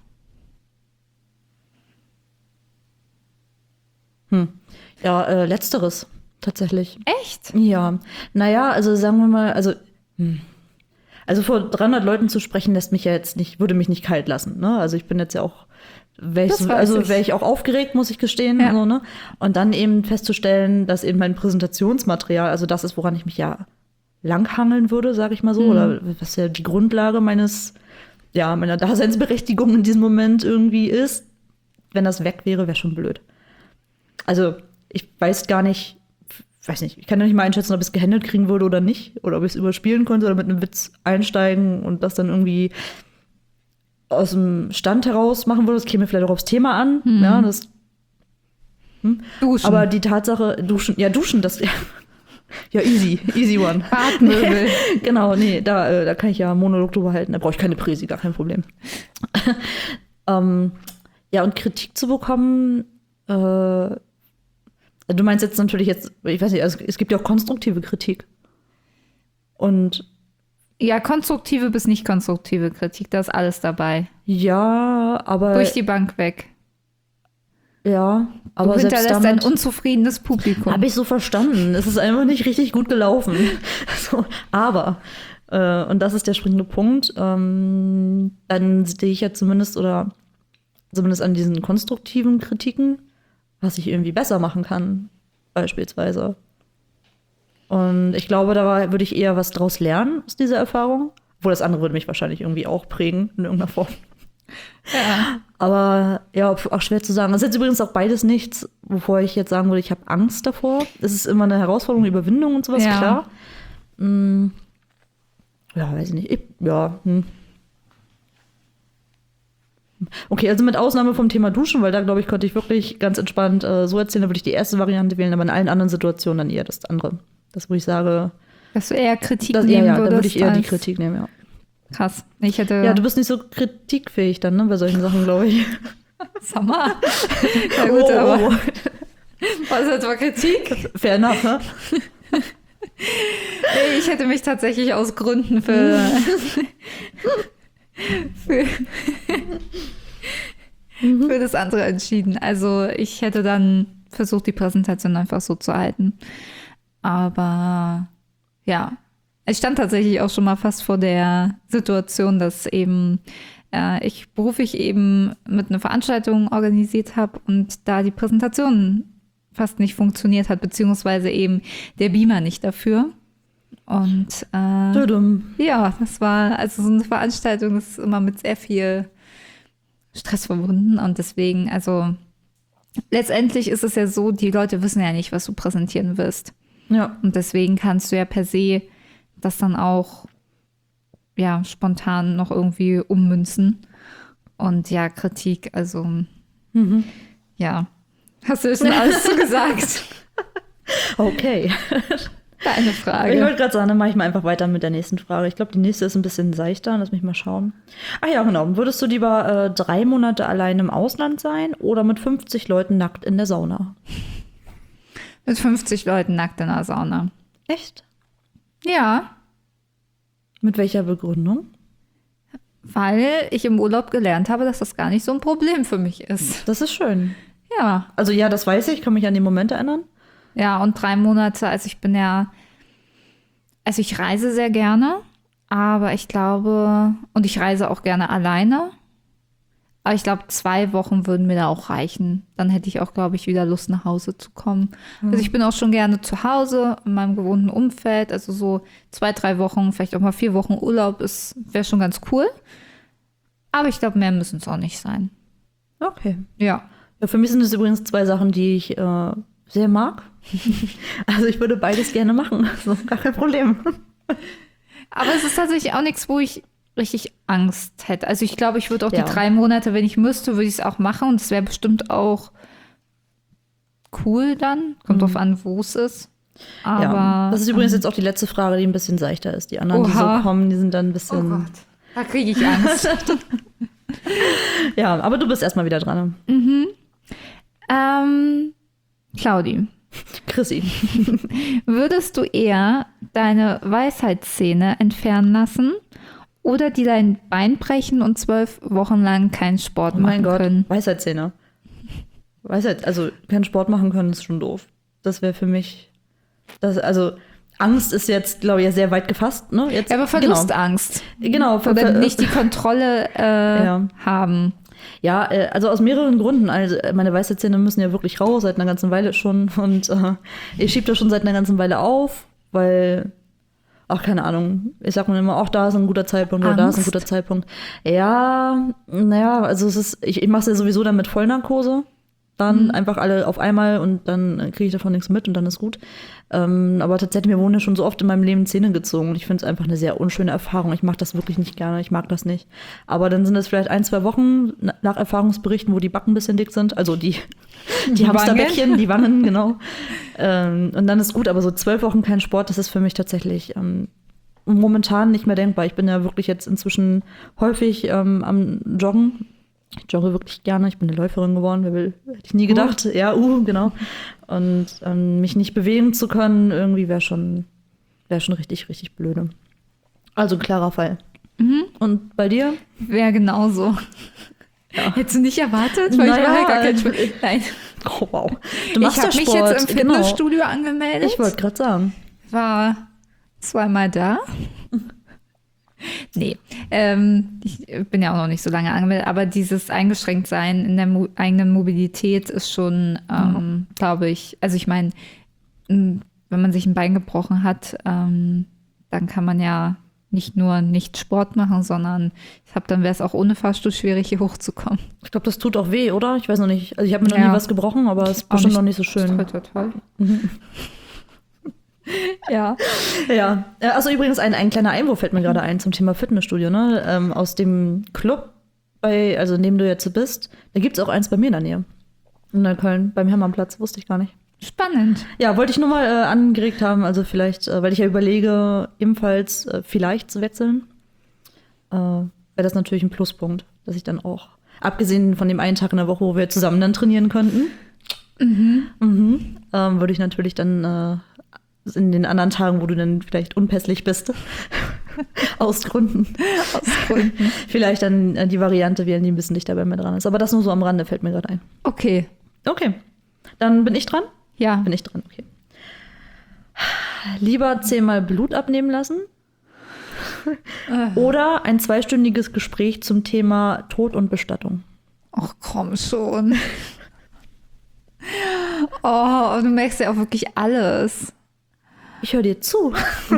Hm. Ja, äh, letzteres tatsächlich. Echt? Ja, naja, also sagen wir mal, also, hm. also vor dreihundert Leuten zu sprechen, lässt mich ja jetzt nicht, würde mich nicht kalt lassen. Ne? Also ich bin jetzt ja auch, wär ich Das so, weiß also ich. wäre ich auch aufgeregt, muss ich gestehen. Ja. So, ne? Und dann eben festzustellen, dass eben mein Präsentationsmaterial, also das ist, woran ich mich ja langhangeln würde, sage ich mal so, Mhm. oder was ja die Grundlage meines, ja, meiner Daseinsberechtigung in diesem Moment irgendwie ist, wenn das weg wäre, wäre schon blöd. Also ich weiß gar nicht, weiß nicht, ich kann ja nicht mal einschätzen, ob ich es gehandelt kriegen würde oder nicht. Oder ob ich es überspielen könnte oder mit einem Witz einsteigen und das dann irgendwie aus dem Stand heraus machen würde. Das käme vielleicht auch aufs Thema an. Mhm. Ja, das, Duschen. aber die Tatsache, duschen, ja, duschen, das ja, easy, easy one. Badmöbel. Genau, nee, da, äh, da kann ich ja einen Monolog drüber halten. Da brauche ich keine Präsi, gar kein Problem. ähm, ja, und Kritik zu bekommen, äh, du meinst jetzt natürlich jetzt, ich weiß nicht, also es gibt ja auch konstruktive Kritik. Und Ja, konstruktive bis nicht konstruktive Kritik, da ist alles dabei. ja, aber Durch die Bank weg. ja, Du aber selbst hinterlässt ein damit unzufriedenes Publikum. habe ich so verstanden. Es ist einfach nicht richtig gut gelaufen. so, aber äh, und das ist der springende Punkt. Ähm, dann sehe ich ja zumindest oder zumindest an diesen konstruktiven Kritiken, was ich irgendwie besser machen kann, beispielsweise. Und ich glaube, da war- würde ich eher was draus lernen aus dieser Erfahrung. Obwohl das andere würde mich wahrscheinlich irgendwie auch prägen in irgendeiner Form. Ja. Aber ja, auch schwer zu sagen. Das ist jetzt übrigens auch beides nichts, wovor ich jetzt sagen würde, ich habe Angst davor. Es ist immer eine Herausforderung, Überwindung und sowas, Ja. klar. Mm, ja, weiß ich nicht. Ich, ja. Hm. Okay, also mit Ausnahme vom Thema Duschen, weil da, glaube ich, konnte ich wirklich ganz entspannt äh, so erzählen, da würde ich die erste Variante wählen, aber in allen anderen Situationen dann eher das andere. Das, wo ich sage, Dass du eher Kritik das, ja, nehmen ja, da würdest. würde ich eher die als- Kritik nehmen, ja. Krass. Ich hätte. Ja, du bist nicht so kritikfähig dann, ne, bei solchen Sachen, glaube ich. Sag mal. Ja, gut, Oh, aber. oh, Was ist etwa Kritik? oh. Fair enough, ne? Nee, ich hätte mich tatsächlich aus Gründen für. für, für das andere entschieden. Also, ich hätte dann versucht, die Präsentation einfach so zu halten. Aber ja, ich stand tatsächlich auch schon mal fast vor der Situation, dass eben äh, ich beruflich eben mit einer Veranstaltung organisiert habe und da die Präsentation fast nicht funktioniert hat, beziehungsweise eben der Beamer nicht dafür. Und äh, Tudum. ja, das war, also so eine Veranstaltung ist immer mit sehr viel Stress verbunden und deswegen, also letztendlich ist es ja so, die Leute wissen ja nicht, was du präsentieren wirst. Ja. Und deswegen kannst du ja per se das dann auch ja spontan noch irgendwie ummünzen. Und ja, Kritik, also Mhm. ja. Hast du schon alles zugesagt? Okay. Eine Ich Frage. wollte gerade sagen, dann mache ich mal einfach weiter mit der nächsten Frage. Ich glaube, die nächste ist ein bisschen seichter. Lass mich mal schauen. Ah ja, genau. Würdest du lieber äh, drei Monate allein im Ausland sein oder mit fünfzig Leuten nackt in der Sauna? Mit fünfzig Leuten nackt in der Sauna. Echt? Ja, Mit welcher Begründung? weil ich im Urlaub gelernt habe, dass das gar nicht so ein Problem für mich ist. Das ist schön. Ja, Also ja, das weiß ich. Ich kann mich an den Moment erinnern. ja, und drei Monate, also ich bin ja, also ich reise sehr gerne, aber ich glaube, und ich reise auch gerne alleine, aber ich glaube, zwei Wochen würden mir da auch reichen. Dann hätte ich auch, glaube ich, wieder Lust, nach Hause zu kommen. Also ich bin auch schon gerne zu Hause, in meinem gewohnten Umfeld, also so zwei, drei Wochen, vielleicht auch mal vier Wochen Urlaub ist, wäre schon ganz cool. Aber ich glaube, mehr müssen es auch nicht sein. Okay. Ja. Ja, für mich sind es übrigens zwei Sachen, die ich äh, sehr mag. Also ich würde beides gerne machen. So, gar kein Problem. Aber es ist tatsächlich auch nichts, wo ich richtig Angst hätte. Also ich glaube, ich würde auch Ja. die drei Monate, wenn ich müsste, würde ich es auch machen. Und es wäre bestimmt auch cool dann. Kommt drauf an, wo es ist. Aber ja. Das ist übrigens jetzt auch die letzte Frage, die ein bisschen seichter ist. Die anderen, die Oha. so kommen, die sind dann ein oh bisschen. Gott, da kriege ich Angst. Ja, aber du bist erstmal wieder dran. ähm, Claudi, Chrissy. würdest du eher deine Weisheitszähne entfernen lassen oder dir dein Bein brechen und zwölf Wochen lang keinen Sport Oh mein machen Gott. können? Weisheitszähne. Weisheit, also keinen Sport machen können, ist schon doof. Das wäre für mich. Das, also Angst ist jetzt, glaube ich, sehr weit gefasst. Ne? Jetzt, Ja, aber Verlustangst. Genau. Ver- Oder ver- nicht die Kontrolle äh, Ja. haben. Ja, äh, also aus mehreren Gründen. Also äh, meine Weisheitszähne müssen ja wirklich raus, seit einer ganzen Weile schon. Und äh, ich schiebe das schon seit einer ganzen Weile auf, weil, ach, keine Ahnung, ich sag mir immer, ach, da ist ein guter Zeitpunkt oder da ist ein Angst? guter Zeitpunkt. Ja, naja, also es ist, ich, ich mache es ja sowieso dann mit Vollnarkose. Dann einfach alle auf einmal und dann kriege ich davon nichts mit und dann ist gut. Ähm, aber tatsächlich, mir wurden ja schon so oft in meinem Leben Zähne gezogen und ich finde es einfach eine sehr unschöne Erfahrung. Ich mache das wirklich nicht gerne, ich mag das nicht. Aber dann sind es vielleicht ein, zwei Wochen na- nach Erfahrungsberichten, wo die Backen ein bisschen dick sind, also die, die Hamsterbäckchen, die Wangen, genau. Ähm, und dann ist gut, aber so zwölf Wochen kein Sport, das ist für mich tatsächlich ähm, momentan nicht mehr denkbar. Ich bin ja wirklich jetzt inzwischen häufig ähm, am Joggen. Ich jogge wirklich gerne. Ich bin eine Läuferin geworden. Wer will, hätte ich nie gedacht. Uh. Ja, uh, genau. Und ähm, mich nicht bewegen zu können, irgendwie wäre schon, wär schon richtig, richtig blöde. Also ein klarer Fall. Mhm. Und bei dir? Wäre genauso. Ja. Hättest du nicht erwartet? Weil Naja, ich mache ja gar keinen äh, Sport. Nein. Oh, wow. Du machst Ich habe ja mich Sport. jetzt im Genau. Fitnessstudio angemeldet. Ich wollte gerade sagen. War zweimal da. Nee, ähm, ich bin ja auch noch nicht so lange angemeldet, aber dieses Eingeschränktsein in der Mo eigenen Mobilität ist schon, ähm, glaube ich, also ich meine, m, wenn man sich ein Bein gebrochen hat, ähm, dann kann man ja nicht nur nicht Sport machen, sondern ich habe dann wäre es auch ohne Fahrstuhl schwierig, hier hochzukommen. Ich glaube, das tut auch weh, oder? Ich weiß noch nicht. Also ich habe mir noch Ja. nie was gebrochen, aber es ist Auch bestimmt nicht- noch nicht so schön. Toll, toll, toll. Ja. Ja, Äh, also übrigens ein, ein kleiner Einwurf fällt mir gerade ein zum Thema Fitnessstudio, ne? Ähm, aus dem Club, bei, also in dem du jetzt bist, da gibt es auch eins bei mir in der Nähe. In Neukölln, beim Hermannplatz, wusste ich gar nicht. Spannend. Ja, wollte ich nur mal äh, angeregt haben, also vielleicht, äh, weil ich ja überlege, ebenfalls äh, vielleicht zu wechseln, äh, wäre das natürlich ein Pluspunkt, dass ich dann auch, abgesehen von dem einen Tag in der Woche, wo wir zusammen dann trainieren könnten, mhm. ähm, würde ich natürlich dann äh, in den anderen Tagen, wo du dann vielleicht unpässlich bist, aus Gründen, Aus Gründen. vielleicht dann äh, die Variante wählen, die ein bisschen dichter bei mir dran ist. Aber das nur so am Rande fällt mir gerade ein. Okay. Okay, dann bin ich dran. Ja. Bin ich dran, okay. Lieber zehnmal Blut abnehmen lassen oder ein zweistündiges Gespräch zum Thema Tod und Bestattung. Ach, komm schon. Oh, du merkst ja auch wirklich alles. Ich höre dir zu.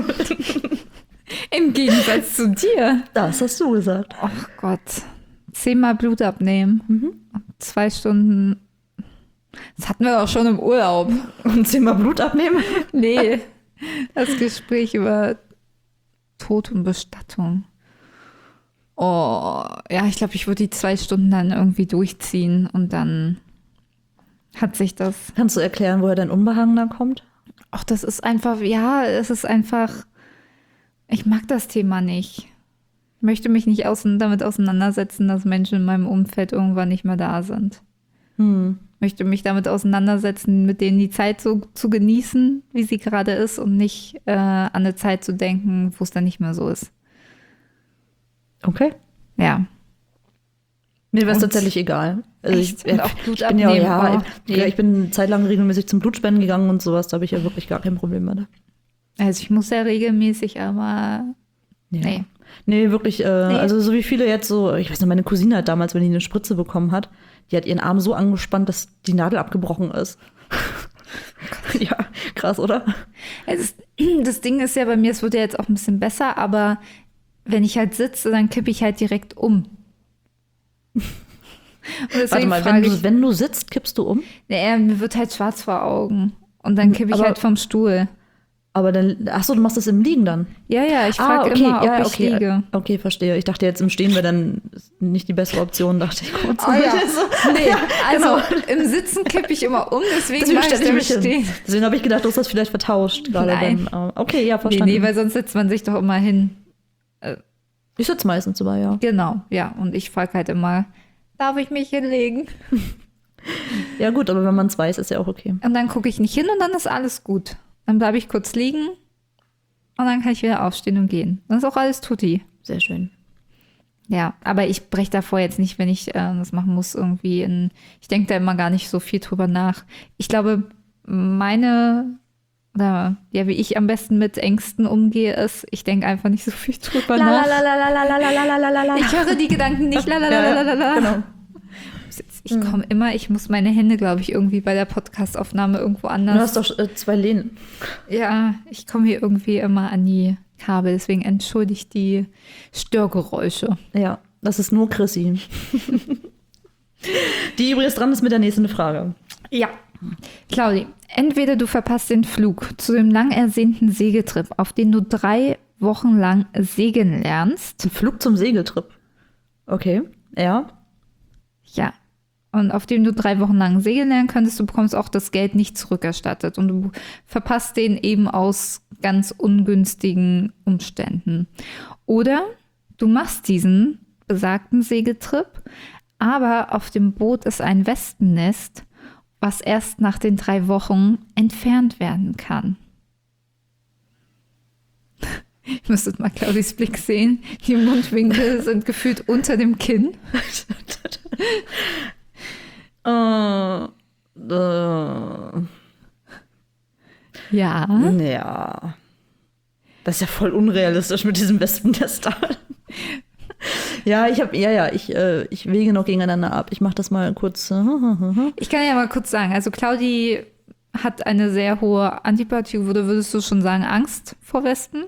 Im Gegensatz zu dir. Das hast du gesagt. Ach Gott. Zehnmal Blut abnehmen. Mhm. Zwei Stunden. Das hatten wir doch schon im Urlaub. Und zehnmal Blut abnehmen? Nee. Das Gespräch über Tod und Bestattung. Oh, ja, ich glaube, ich würde die zwei Stunden dann irgendwie durchziehen und dann hat sich das. Kannst du erklären, woher dein Unbehagen da kommt? Ach, das ist einfach, ja, es ist einfach, ich mag das Thema nicht. Ich möchte mich nicht außen, damit auseinandersetzen, dass Menschen in meinem Umfeld irgendwann nicht mehr da sind. Hm. Ich möchte mich damit auseinandersetzen, mit denen die Zeit so zu genießen, wie sie gerade ist und nicht äh, an eine Zeit zu denken, wo es dann nicht mehr so ist. Okay. Ja. Mir wäre es Und- tatsächlich egal. Also Echt? ich, Und auch Blut ich bin ja, abnehmen? ja, Oh, ich, nee. ich bin eine Zeit lang regelmäßig zum Blutspenden gegangen und sowas. Da habe ich ja wirklich gar kein Problem mehr. Also ich muss ja regelmäßig, aber Ja. nee. Nee, wirklich, äh, Nee. also so wie viele jetzt so, ich weiß noch, meine Cousine hat damals, wenn die eine Spritze bekommen hat, die hat ihren Arm so angespannt, dass die Nadel abgebrochen ist. Ja, krass, oder? Es ist, das Ding ist ja bei mir, es wird ja jetzt auch ein bisschen besser, aber wenn ich halt sitze, dann kippe ich halt direkt um. Und deswegen Warte mal, wenn frage du, ich, wenn du sitzt, kippst du um? nee, mir wird halt schwarz vor Augen. Und dann kippe ich Aber- halt vom Stuhl. Aber dann, ach so, du machst das im Liegen dann? Ja, ja, ich frage immer, ob ja, ich okay, liege. okay, verstehe. Ich dachte jetzt im Stehen wäre dann nicht die bessere Option, dachte ich kurz. Ah, ja. So, Nee, also genau. im Sitzen kippe ich immer um, deswegen, Deswegen mache ich stelle ich im mich hin. Stehen. Deswegen habe ich gedacht, du hast das vielleicht vertauscht gerade. Nein. Dann, äh, okay, ja, Nee, verstanden. nee, weil sonst setzt man sich doch immer hin. Ich sitze meistens immer, ja. Genau, ja. Und ich frage halt immer, darf ich mich hinlegen? Ja gut, aber wenn man es weiß, ist ja auch okay. Und dann gucke ich nicht hin und dann ist alles gut. Dann bleibe ich kurz liegen und dann kann ich wieder aufstehen und gehen. Dann ist auch alles tutti. Sehr schön. Ja, aber ich breche davor jetzt nicht, wenn ich äh, das machen muss, irgendwie in. Ich denke da immer gar nicht so viel drüber nach. Ich glaube, meine, oder ja, wie ich am besten mit Ängsten umgehe, ist, ich denke einfach nicht so viel drüber nach. Ich höre die Gedanken nicht. La, la, la, la, la, la. Genau. Ich komme immer, ich muss meine Hände, glaube ich, irgendwie bei der Podcastaufnahme irgendwo Du anders. hast doch äh, zwei Lehnen. Ja, ich komme hier irgendwie immer an die Kabel, deswegen entschuldigt die Störgeräusche. Ja, das ist nur Chrissy. Die übrigens dran ist mit der nächsten Frage. Ja. Claudi, entweder du verpasst den Flug zu dem lang ersehnten Segeltrip, auf den du drei Wochen lang segeln lernst. Ein Flug zum Segeltrip. Okay, ja. Ja. Und auf dem du drei Wochen lang segeln lernen könntest, du bekommst auch das Geld nicht zurückerstattet. Und du verpasst den eben aus ganz ungünstigen Umständen. Oder du machst diesen besagten Segeltrip, aber auf dem Boot ist ein Wespennest, was erst nach den drei Wochen entfernt werden kann. Ihr müsstet mal Claudis Blick sehen. Die Mundwinkel sind gefühlt unter dem Kinn. Äh, äh, Ja. ja. Das ist ja voll unrealistisch mit diesem Wespennest da. Ja, ich habe, ja, ja, ich, äh, ich wege noch gegeneinander ab. Ich mache das mal kurz. Ich kann ja mal kurz sagen, also Claudi hat eine sehr hohe Antipathie, würde, würdest du schon sagen, Angst vor Wespen?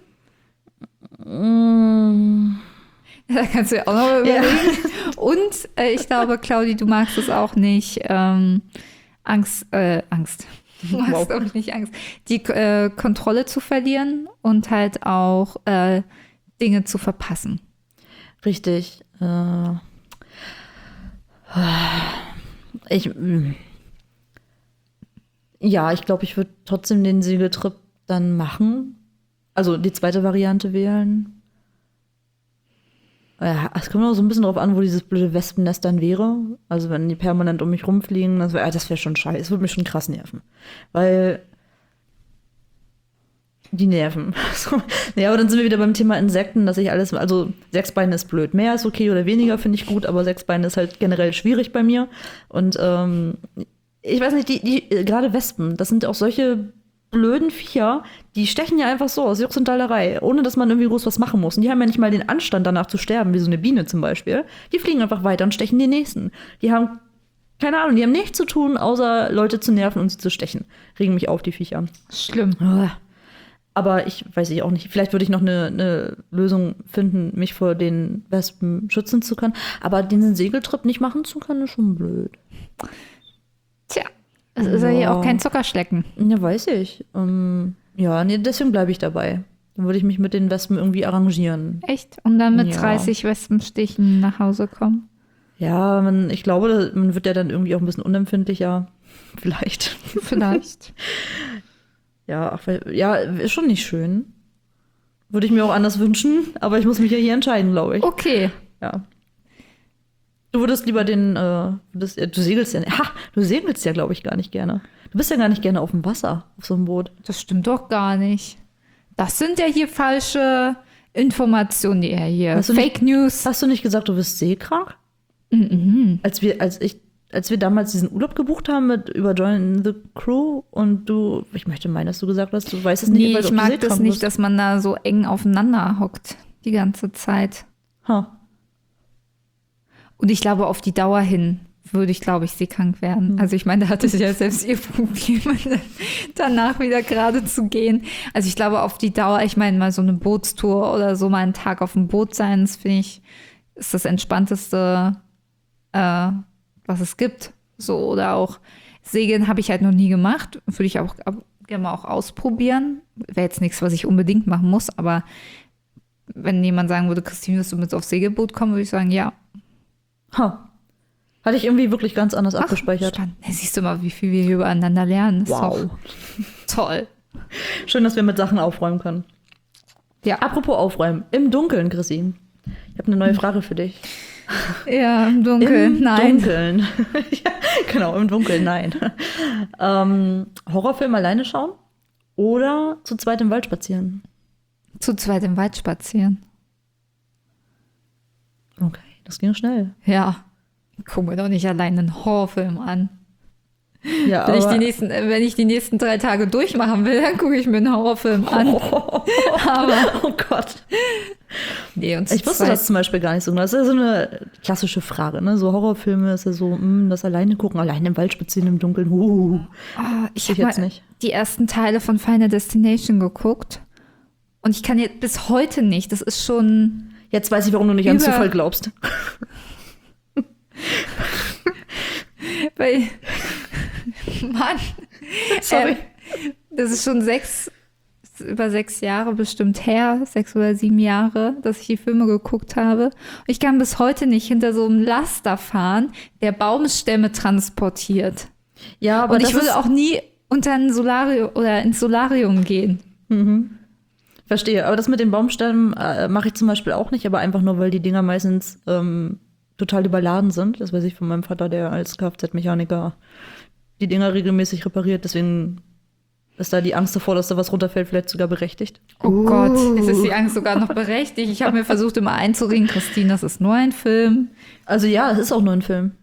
Mm, Da kannst du ja auch noch mal überlegen. Und äh, ich glaube, Claudi, du magst es auch nicht. Ähm, Angst, äh, Angst. Du magst Wow. auch nicht Angst. Die äh, Kontrolle zu verlieren und halt auch äh, Dinge zu verpassen. richtig. Äh, ich, mm. ja, ich glaube, ich würde trotzdem den Segeltrip dann machen. Also die zweite Variante wählen. Ja, es kommt auch so ein bisschen drauf an, wo dieses blöde Wespennest dann wäre. Also wenn die permanent um mich rumfliegen, das wäre das wär schon scheiße. Das würde mich schon krass nerven. Weil die nerven. So. Ja, aber dann sind wir wieder beim Thema Insekten, dass ich alles, also Sechsbeine ist blöd. Mehr ist okay oder weniger, finde ich gut, aber Sechsbeine ist halt generell schwierig bei mir. Und ähm, ich weiß nicht, die, die äh, gerade Wespen, das sind auch solche blöden Viecher, die stechen ja einfach so aus Jux und Dallerei, ohne dass man irgendwie groß was machen muss. Und die haben ja nicht mal den Anstand, danach zu sterben, wie so eine Biene zum Beispiel. Die fliegen einfach weiter und stechen die nächsten. Die haben, keine Ahnung, die haben nichts zu tun, außer Leute zu nerven und sie zu stechen. Regen mich auf, die Viecher. Schlimm. Aber ich weiß ich auch nicht. Vielleicht würde ich noch eine, eine Lösung finden, mich vor den Wespen schützen zu können. Aber den Segeltrip nicht machen zu können, ist schon blöd. Tja, es ist ja hier Ja. auch kein Zuckerschlecken. Ja, weiß ich. Ähm, ja, nee, deswegen bleibe ich dabei. Dann würde ich mich mit den Wespen irgendwie arrangieren. Echt? Und dann mit Ja. dreißig Wespenstichen nach Hause kommen? Ja, man, ich glaube, man wird ja dann irgendwie auch ein bisschen unempfindlicher. Vielleicht. Vielleicht. Ja, ach, weil- ja, ist schon nicht schön. Würde ich mir auch anders wünschen, aber ich muss mich ja hier entscheiden, glaube ich. Okay. Ja. Du würdest lieber den, äh, würdest, äh, du segelst ja, ha, du segelst ja, glaube ich, gar nicht gerne. Du bist ja gar nicht gerne auf dem Wasser, auf so einem Boot. Das stimmt doch gar nicht. Das sind ja hier falsche Informationen, die er hier. Hast du Fake News. Hast du nicht gesagt, du bist seekrank? Mhm. Als wir, als ich, als wir damals diesen Urlaub gebucht haben mit über Join the Crew und du, ich möchte meinen, dass du gesagt hast, du weißt es nicht, Nee, weil ich du mag das seekrank nicht, bist. dass man da so eng aufeinander hockt die ganze Zeit. Ha. Und ich glaube, auf die Dauer hin würde ich, glaube ich, seekrank werden. Also ich meine, da hatte sie ja selbst ihr Probleme, danach wieder gerade zu gehen. Also ich glaube, auf die Dauer, ich meine, mal so eine Bootstour oder so mal einen Tag auf dem Boot sein, das finde ich, ist das Entspannteste, äh, was es gibt. So, oder auch Segeln habe ich halt noch nie gemacht. Würde ich auch ab- gerne mal auch ausprobieren. Wäre jetzt nichts, was ich unbedingt machen muss, aber wenn jemand sagen würde, Christine, willst du mit aufs Segelboot kommen, würde ich sagen, ja. Ha. Hatte ich irgendwie wirklich ganz anders Ach, abgespeichert. spannend. Ja, siehst du mal, wie viel wir hier übereinander lernen. Das ist Wow. doch toll. Schön, dass wir mit Sachen aufräumen können. Ja. Apropos aufräumen. Im Dunkeln, Chrissine. Ich habe eine neue Frage für dich. Ja, im Dunkeln. Im Nein. Dunkeln. Ja, genau, im Dunkeln, nein. Ähm, Horrorfilm alleine schauen oder zu zweit im Wald spazieren? Zu zweit im Wald spazieren. Okay, das ging schnell. Ja. Guck mir doch nicht allein einen Horrorfilm an. Ja, Wenn ich, aber die nächsten, äh, wenn ich die nächsten drei Tage durchmachen will, dann gucke ich mir einen Horrorfilm an. Aber oh Gott. nee, und zu Ich wusste zweit- das zum Beispiel gar nicht so genau. Das ist ja so eine klassische Frage, ne? So Horrorfilme ist ja so, mh, das alleine gucken, alleine im Wald spazieren im Dunkeln. Uh. Ah, ich Ich habe jetzt mal nicht. die ersten Teile von Final Destination geguckt. Und ich kann jetzt bis heute nicht. Das ist schon. Jetzt weiß ich, warum du nicht an Über- Zufall glaubst. Weil, Mann, Sorry. Ähm, das ist schon sechs, über sechs Jahre bestimmt her, sechs oder sieben Jahre, dass ich die Filme geguckt habe. Und ich kann bis heute nicht hinter so einem Laster fahren, der Baumstämme transportiert. Ja, aber Und ich das würde ist, auch nie unter ein Solarium oder ins Solarium gehen. verstehe. Aber das mit den Baumstämmen äh, mache ich zum Beispiel auch nicht, aber einfach nur, weil die Dinger meistens ähm, total überladen sind. Das weiß ich von meinem Vater, der als Kfz-Mechaniker die Dinger regelmäßig repariert. Deswegen ist da die Angst davor, dass da was runterfällt, vielleicht sogar berechtigt. Oh Gott, jetzt ist die Angst sogar noch berechtigt. Ich habe mir versucht, immer einzureden, Christine, das ist nur ein Film. Also ja, es ist auch nur ein Film.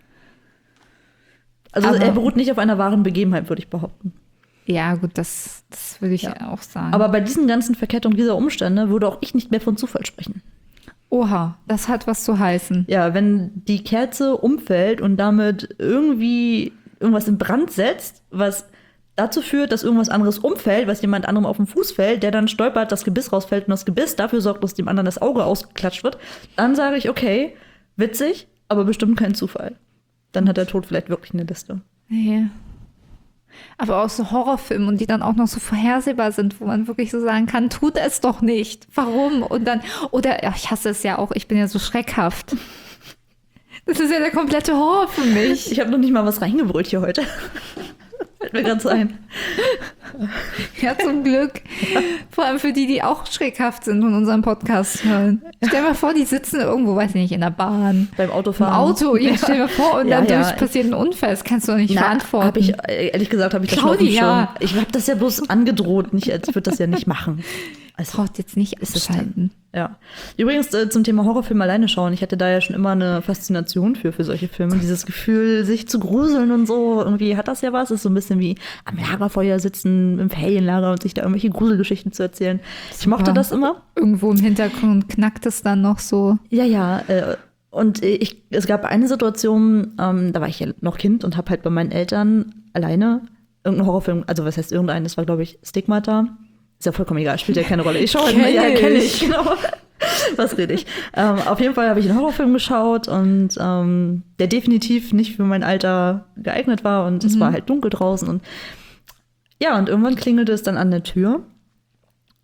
Also Aber- er beruht nicht auf einer wahren Begebenheit, würde ich behaupten. Ja, gut, das, das würde ich Ja. auch sagen. Aber bei diesen ganzen Verkettungen dieser Umstände würde auch ich nicht mehr von Zufall sprechen. Oha, das hat was zu heißen. Ja, wenn die Kerze umfällt und damit irgendwie irgendwas in Brand setzt, was dazu führt, dass irgendwas anderes umfällt, was jemand anderem auf den Fuß fällt, der dann stolpert, das Gebiss rausfällt und das Gebiss dafür sorgt, dass dem anderen das Auge ausgeklatscht wird, dann sage ich, okay, witzig, aber bestimmt kein Zufall. Dann hat der Tod vielleicht wirklich eine Liste. Nee. Aber auch so Horrorfilme und die dann auch noch so vorhersehbar sind, wo man wirklich so sagen kann, tut es doch nicht. Warum? Und dann, oder, ja, ich hasse es ja auch, ich bin ja so schreckhaft. Das ist ja der komplette Horror für mich. Ich habe noch nicht mal was reingebrüllt hier heute. Fällt mir ganz ein. Ja, zum Glück. Vor allem für die, die auch schreckhaft sind und unseren Podcast hören. Stell dir mal vor, die sitzen irgendwo, weiß ich nicht, in der Bahn. Beim Im Autofahren. Auto, ja, stell dir mal vor, und Ja, dann ja. durch passiert ein Unfall. Das kannst du doch nicht verantworten. Hab ich, äh, ehrlich gesagt, habe ich das schon auf dem Claudia. Schirm. Ich habe das ja bloß angedroht. Nicht, als würde das ja nicht machen. Also, braucht jetzt nicht ist es abschalten. ja. Übrigens äh, zum Thema Horrorfilm alleine schauen. Ich hatte da ja schon immer eine Faszination für, für solche Filme. Dieses Gefühl, sich zu gruseln und so. Irgendwie hat das ja was. Ist so ein bisschen wie am Lagerfeuer sitzen, im Ferienlager und sich da irgendwelche Gruselgeschichten zu erzählen. Ich mochte Super. das immer. Irgendwo im Hintergrund knackt es dann noch so. Ja, ja. Äh, und ich, es gab eine Situation, ähm, da war ich ja noch Kind und habe halt bei meinen Eltern alleine irgendeinen Horrorfilm, also was heißt irgendeinen, das war, glaube ich, Stigmata. Ist ja vollkommen egal, spielt ja keine Rolle. Ich schaue halt Kenn mal, ja, ich. kenne ich, genau. Was rede ich? Ähm, auf jeden Fall habe ich einen Horrorfilm geschaut und ähm, der definitiv nicht für mein Alter geeignet war und es war halt dunkel draußen und ja, und irgendwann klingelte es dann an der Tür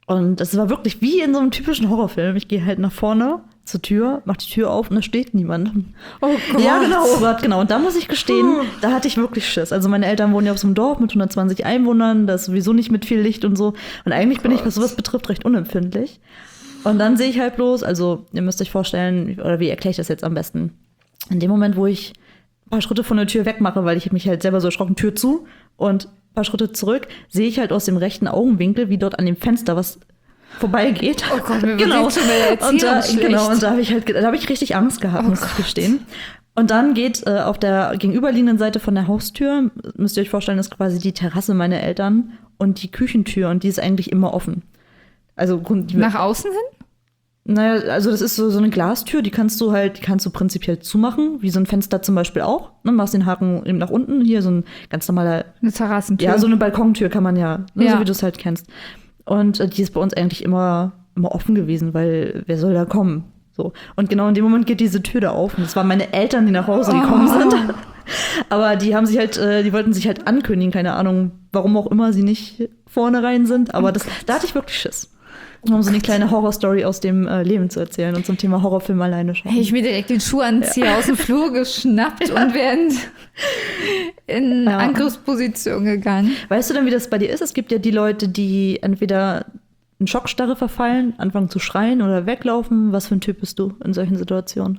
Und das war wirklich wie in so einem typischen Horrorfilm. Ich gehe halt nach vorne zur Tür, mach die Tür auf und da steht niemand. Oh Gott. Ja, genau, oh Gott, genau. Und da muss ich gestehen, da hatte ich wirklich Schiss. Also meine Eltern wohnen ja auf so einem Dorf mit hundertzwanzig Einwohnern, das ist sowieso nicht mit viel Licht und so. Und eigentlich bin ich, was sowas betrifft, recht unempfindlich. Und dann sehe ich halt bloß, also ihr müsst euch vorstellen, oder wie erkläre ich das jetzt am besten? In dem Moment, wo ich ein paar Schritte von der Tür wegmache, weil ich mich halt selber so erschrocken, Tür zu und ein paar Schritte zurück, sehe ich halt aus dem rechten Augenwinkel, wie dort an dem Fenster was vorbeigeht. Oh Gott, mir wird genau. jetzt schon wieder erzählen, und da, schlecht. genau, und da habe ich halt, da habe ich richtig Angst gehabt, Oh muss Gott. ich gestehen. Und dann geht äh, auf der gegenüberliegenden Seite von der Haustür, müsst ihr euch vorstellen, ist quasi die Terrasse meiner Eltern und die Küchentür und die ist eigentlich immer offen. Also die, Nach außen hin? naja, also das ist so, so eine Glastür, die kannst du halt, die kannst du prinzipiell zumachen, wie so ein Fenster zum Beispiel auch. Ne, machst den Haken eben nach unten, hier so ein ganz normaler, Eine Terrassentür. ja, so eine Balkontür kann man ja, ne, Ja. so wie du es halt kennst. Und äh, die ist bei uns eigentlich immer, immer offen gewesen, weil wer soll da kommen? So. Und genau in dem Moment geht diese Tür da auf. Und das waren meine Eltern, die nach Hause gekommen Oh. sind. Aber die haben sich halt, äh, die wollten sich halt ankündigen, keine Ahnung, warum auch immer sie nicht vorne rein sind. Aber das, da hatte ich wirklich Schiss. Um so eine kleine Horrorstory aus dem äh, Leben zu erzählen und zum Thema Horrorfilm alleine schauen. Hätte ich mir direkt den Schuh anziehe, aus dem Flur geschnappt und wären in Ja. Angriffsposition gegangen. Weißt du denn, wie das bei dir ist? Es gibt ja die Leute, die entweder in Schockstarre verfallen, anfangen zu schreien oder weglaufen. Was für ein Typ bist du in solchen Situationen?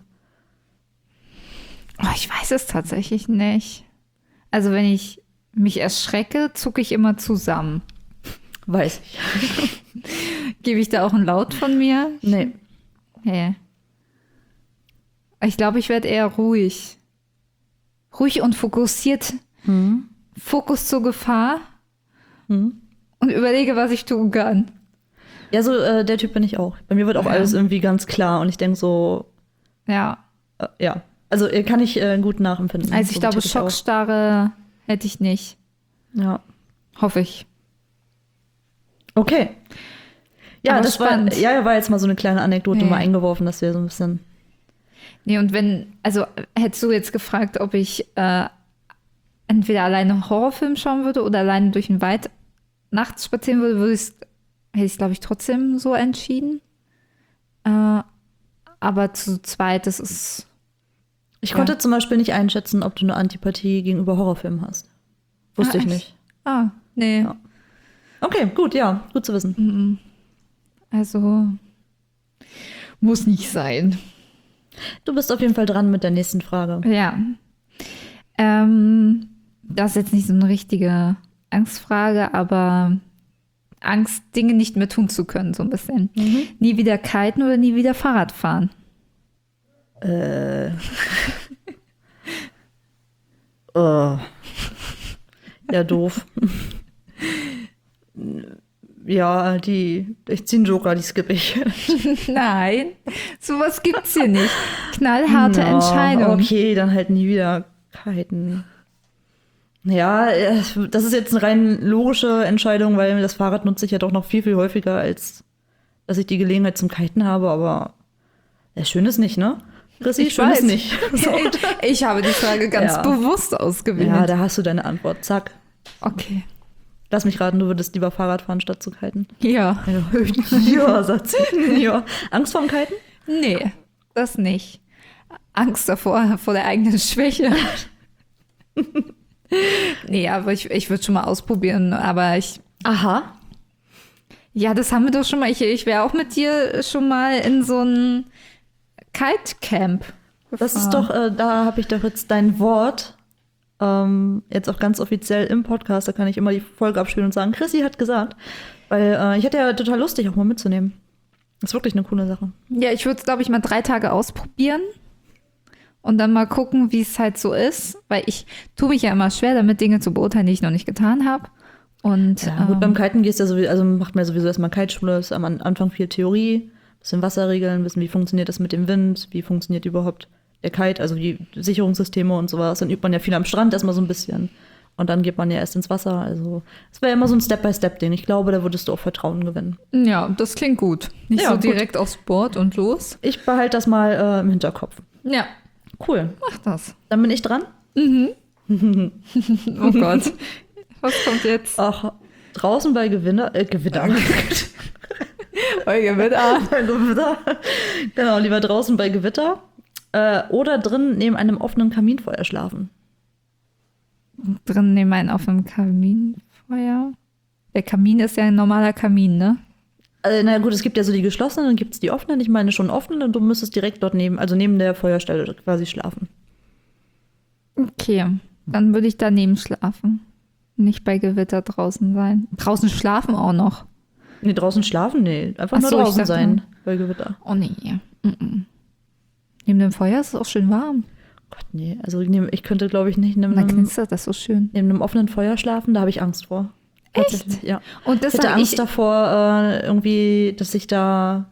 Oh, ich weiß es tatsächlich nicht. Also wenn ich mich erschrecke, zucke ich immer zusammen. Weiß ich. Gebe ich da auch einen Laut von mir? Nee. Nee. Ich glaube, ich werde eher ruhig. Ruhig und fokussiert. Hm. Fokus zur Gefahr Hm. und überlege, was ich tun kann. Ja, so äh, der Typ bin ich auch. Bei mir wird auch Ja. alles irgendwie ganz klar und ich denke so, Ja. äh, ja. Also äh, kann ich äh, gut nachempfinden. Also ich So glaube, tick auch. Schockstarre hätte ich nicht. Ja. Hoffe ich. Okay. Ja, Aber das war, spannend. ja, war jetzt mal so eine kleine Anekdote Ja. mal eingeworfen, dass wir so ein bisschen. Nee, und wenn, also hättest du jetzt gefragt, ob ich äh, entweder alleine einen Horrorfilm schauen würde oder alleine durch den Wald nachts spazieren würde, würde ich's, hätte ich es, glaube ich, trotzdem so entschieden. Äh, aber zu zweit, das ist. Ich Ja. konnte zum Beispiel nicht einschätzen, ob du eine Antipathie gegenüber Horrorfilmen hast. Wusste Ah, ich echt? nicht. Ah, nee. Ja. Okay, gut, ja, gut zu wissen. Also muss nicht sein. Du bist auf jeden Fall dran mit der nächsten Frage. Ja. Ähm, das ist jetzt nicht so eine richtige Angstfrage, aber Angst, Dinge nicht mehr tun zu können, so ein bisschen. Nie wieder kiten oder nie wieder Fahrrad fahren. Äh. oh. Ja, doof. Ja, die, ich ziehe einen Joker, die skippe ich. Nein, sowas gibt's hier nicht. Knallharte Ja, Entscheidung. Okay, dann halt nie wieder kiten. Ja, äh, das ist jetzt eine rein logische Entscheidung, weil das Fahrrad nutze ich ja doch noch viel, viel häufiger, als dass ich die Gelegenheit zum Kiten habe, aber ja, schön ist nicht, ne? Chrissy, Ich schön weiß. ist nicht. So. Ich habe die Frage ganz Ja. bewusst ausgewählt. Ja, da hast du deine Antwort. Zack. Okay. Lass mich raten, du würdest lieber Fahrrad fahren, statt zu kiten. Ja. Ja, sagt sie. Ja. Angst vorm Kiten? Nee, das nicht. Angst davor, vor der eigenen Schwäche. Nee, aber ich, ich würde schon mal ausprobieren. Aber ich, Aha. ja, das haben wir doch schon mal. Ich, ich wäre auch mit dir schon mal in so ein Kite-Camp gefahren. Das ist doch, äh, da habe ich doch jetzt dein Wort, ähm, jetzt auch ganz offiziell im Podcast, da kann ich immer die Folge abspielen und sagen, Chrissy hat gesagt, weil äh, ich hätte ja total Lust, dich auch mal mitzunehmen. Das ist wirklich eine coole Sache. Ja, ich würde es, glaube ich, mal drei Tage ausprobieren und dann mal gucken, wie es halt so ist. Weil ich tue mich ja immer schwer, damit Dinge zu beurteilen, die ich noch nicht getan habe. Und Ja, gut, ähm, beim Kiten gehst du ja sowieso, also macht man ja sowieso erstmal Kiteschule, ist am An- Anfang viel Theorie, bisschen Wasserregeln, wissen, wie funktioniert das mit dem Wind, wie funktioniert überhaupt der Kite, also die Sicherungssysteme und sowas. Dann übt man ja viel am Strand erstmal so ein bisschen. Und dann geht man ja erst ins Wasser. Also es wäre immer so ein Step-by-Step-Ding. Ich glaube, da würdest du auch Vertrauen gewinnen. ja, das klingt gut. Nicht Ja, so gut. direkt aufs Board und los. Ich behalte das mal äh, im Hinterkopf. Ja, Cool. mach das. Dann bin ich dran. Oh Gott. Was kommt jetzt? Ach, draußen bei Gewinner, äh, Gewinner. Bei Gewitter. Bei Gewitter. Genau, lieber draußen bei Gewitter. Äh, oder drin neben einem offenen Kaminfeuer schlafen. Drin neben einem offenen Kaminfeuer. Der Kamin ist ja ein normaler Kamin, ne? Also, na gut, es gibt ja so die geschlossenen, dann gibt es die offenen. Ich meine schon offenen und du müsstest direkt dort neben, also neben der Feuerstelle quasi schlafen. Okay, dann würde ich daneben schlafen. Nicht bei Gewitter draußen sein. Draußen schlafen auch noch. Nee, draußen schlafen? Nee, einfach Ach nur so, ich draußen dachte- sein bei Gewitter. Oh nee. Mm-mm. Neben dem Feuer ist es auch schön warm. Gott, nee. Also neben- ich könnte, glaube ich, nicht neben Und dann einem, knistert das so schön. neben einem offenen Feuer schlafen. Da habe ich Angst vor. Echt? Tatsächlich, ja. Und das Ich hätte sag Angst ich, davor, äh, irgendwie, dass ich da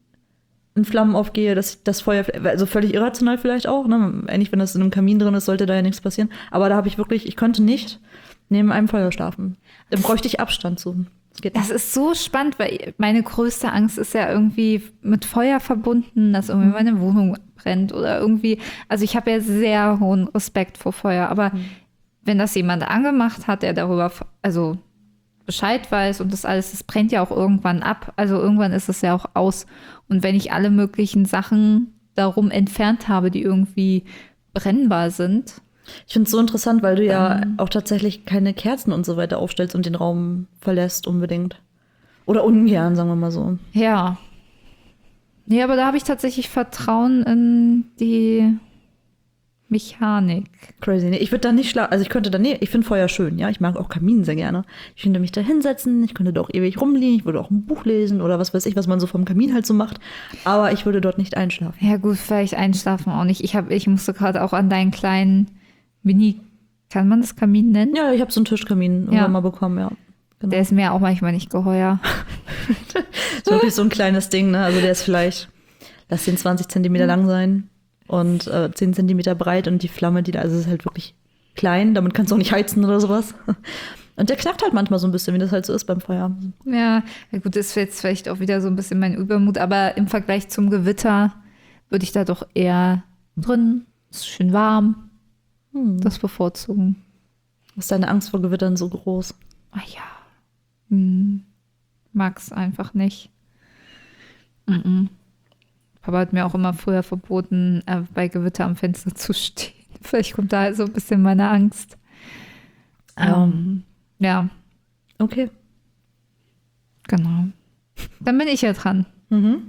in Flammen aufgehe, dass ich das Feuer, also völlig irrational vielleicht auch, ne? Eigentlich, wenn das in einem Kamin drin ist, sollte da ja nichts passieren. Aber da habe ich wirklich, ich könnte nicht neben einem Feuer schlafen. Dann bräuchte ich Abstand zu. Das geht Das nicht. ist so spannend, weil meine größte Angst ist ja irgendwie mit Feuer verbunden, dass irgendwie meine Wohnung brennt oder irgendwie. Also ich habe ja sehr hohen Respekt vor Feuer, aber wenn das jemand angemacht hat, der darüber also Bescheid weiß und das alles, das brennt ja auch irgendwann ab. Also irgendwann ist es ja auch aus. Und wenn ich alle möglichen Sachen darum entfernt habe, die irgendwie brennbar sind. Ich finde es so interessant, weil du ja auch tatsächlich keine Kerzen und so weiter aufstellst und den Raum verlässt unbedingt. Oder ungern, sagen wir mal so. Ja. Nee, aber da habe ich tatsächlich Vertrauen in die Mechanik. Crazy. Nee, ich würde da nicht schlafen. Also ich könnte da, nee, ich finde Feuer schön, ja. Ich mag auch Kamin sehr gerne. Ich könnte mich da hinsetzen, ich könnte da auch ewig rumliegen, ich würde auch ein Buch lesen oder was weiß ich, was man so vom Kamin halt so macht. Aber ich würde dort nicht einschlafen. Ja gut, vielleicht einschlafen auch nicht. Ich, hab, ich musste gerade auch an deinen kleinen Mini, kann man das Kamin nennen? Ja, ich habe so einen Tischkamin irgendwann Ja. mal bekommen, ja. Genau. Der ist mir auch manchmal nicht geheuer. ist wirklich so ein kleines Ding, ne? Also der ist vielleicht, lass den zwanzig Zentimeter lang sein und äh, zehn Zentimeter breit und die Flamme, die da, also es ist halt wirklich klein, damit kannst du auch nicht heizen oder sowas. Und der knackt halt manchmal so ein bisschen, wie das halt so ist beim Feuer. Ja, ja gut, das ist jetzt vielleicht auch wieder so ein bisschen mein Übermut, aber im Vergleich zum Gewitter würde ich da doch eher drin, ist schön warm, Hm. das bevorzugen. Ist deine Angst vor Gewittern so groß? Ah ja, hm. mag's einfach nicht. Mm-mm. Papa hat mir auch immer früher verboten, äh, bei Gewitter am Fenster zu stehen. Vielleicht kommt da so ein bisschen meine Angst. Ähm, ja, Okay. genau. Dann bin ich ja dran. Mhm.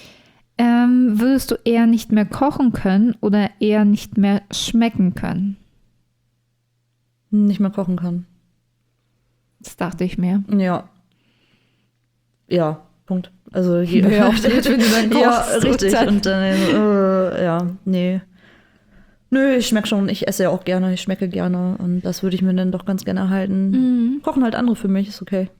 Ähm, würdest du eher nicht mehr kochen können oder eher nicht mehr schmecken können? Nicht mehr kochen kann. Das dachte ich mir. Ja. Ja, Punkt. Also je, Wäre auch blöd, wenn du dann ja, kochst. richtig. Dann- Und dann, äh, ja, nee. Nö, ich schmecke schon, ich esse ja auch gerne, ich schmecke gerne und das würde ich mir dann doch ganz gerne erhalten. Mhm. Kochen halt andere für mich, ist okay.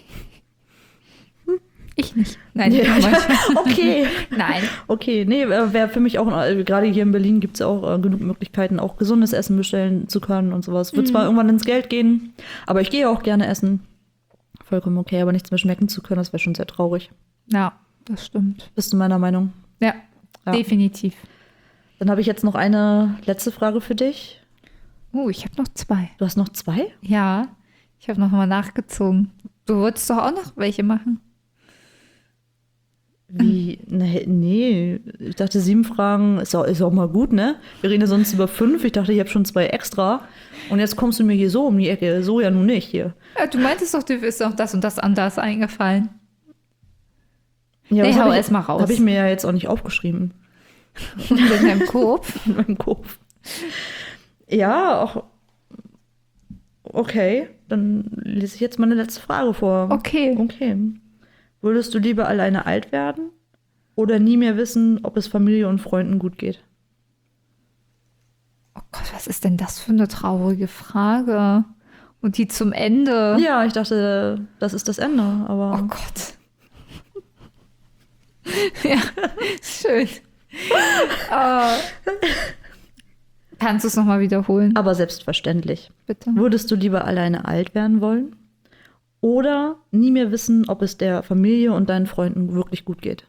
Ich nicht. Nein, Ja. ich Okay. Nein. Okay, nee, wäre für mich auch, äh, gerade hier in Berlin gibt es ja auch äh, genug Möglichkeiten, auch gesundes Essen bestellen zu können und sowas. Wird zwar irgendwann ins Geld gehen, aber ich gehe auch gerne essen. Vollkommen okay, aber nichts mehr schmecken zu können, das wäre schon sehr traurig. Ja, das stimmt. Bist du meiner Meinung? Ja, Ja. definitiv. Dann habe ich jetzt noch eine letzte Frage für dich. Oh, ich habe noch zwei. Du hast noch zwei? Ja, ich habe noch mal nachgezogen. Du wolltest doch auch noch welche machen. Wie? Nee, nee, ich dachte, sieben Fragen ist auch, ist auch mal gut, ne? Wir reden ja sonst über fünf. Ich dachte, ich habe schon zwei extra. Und jetzt kommst du mir hier so um die Ecke. So ja nun nicht hier. Ja, du meintest doch, dir ist noch das und das anders eingefallen. Ja, Nee, das hau hab ich- erst mal raus. Habe ich mir ja jetzt auch nicht aufgeschrieben In deinem Kopf. in meinem Kopf. Ja, auch. Okay, dann lese ich jetzt meine letzte Frage vor. Okay. Okay. Würdest du lieber alleine alt werden oder nie mehr wissen, ob es Familie und Freunden gut geht? Oh Gott, was ist denn das für eine traurige Frage? Und die zum Ende. Ja, ich dachte, das ist das Ende, aber. Oh Gott. Ja, schön. Äh, kannst du es nochmal wiederholen, Aber selbstverständlich. bitte? Würdest du lieber alleine alt werden wollen oder nie mehr wissen, ob es der Familie und deinen Freunden wirklich gut geht?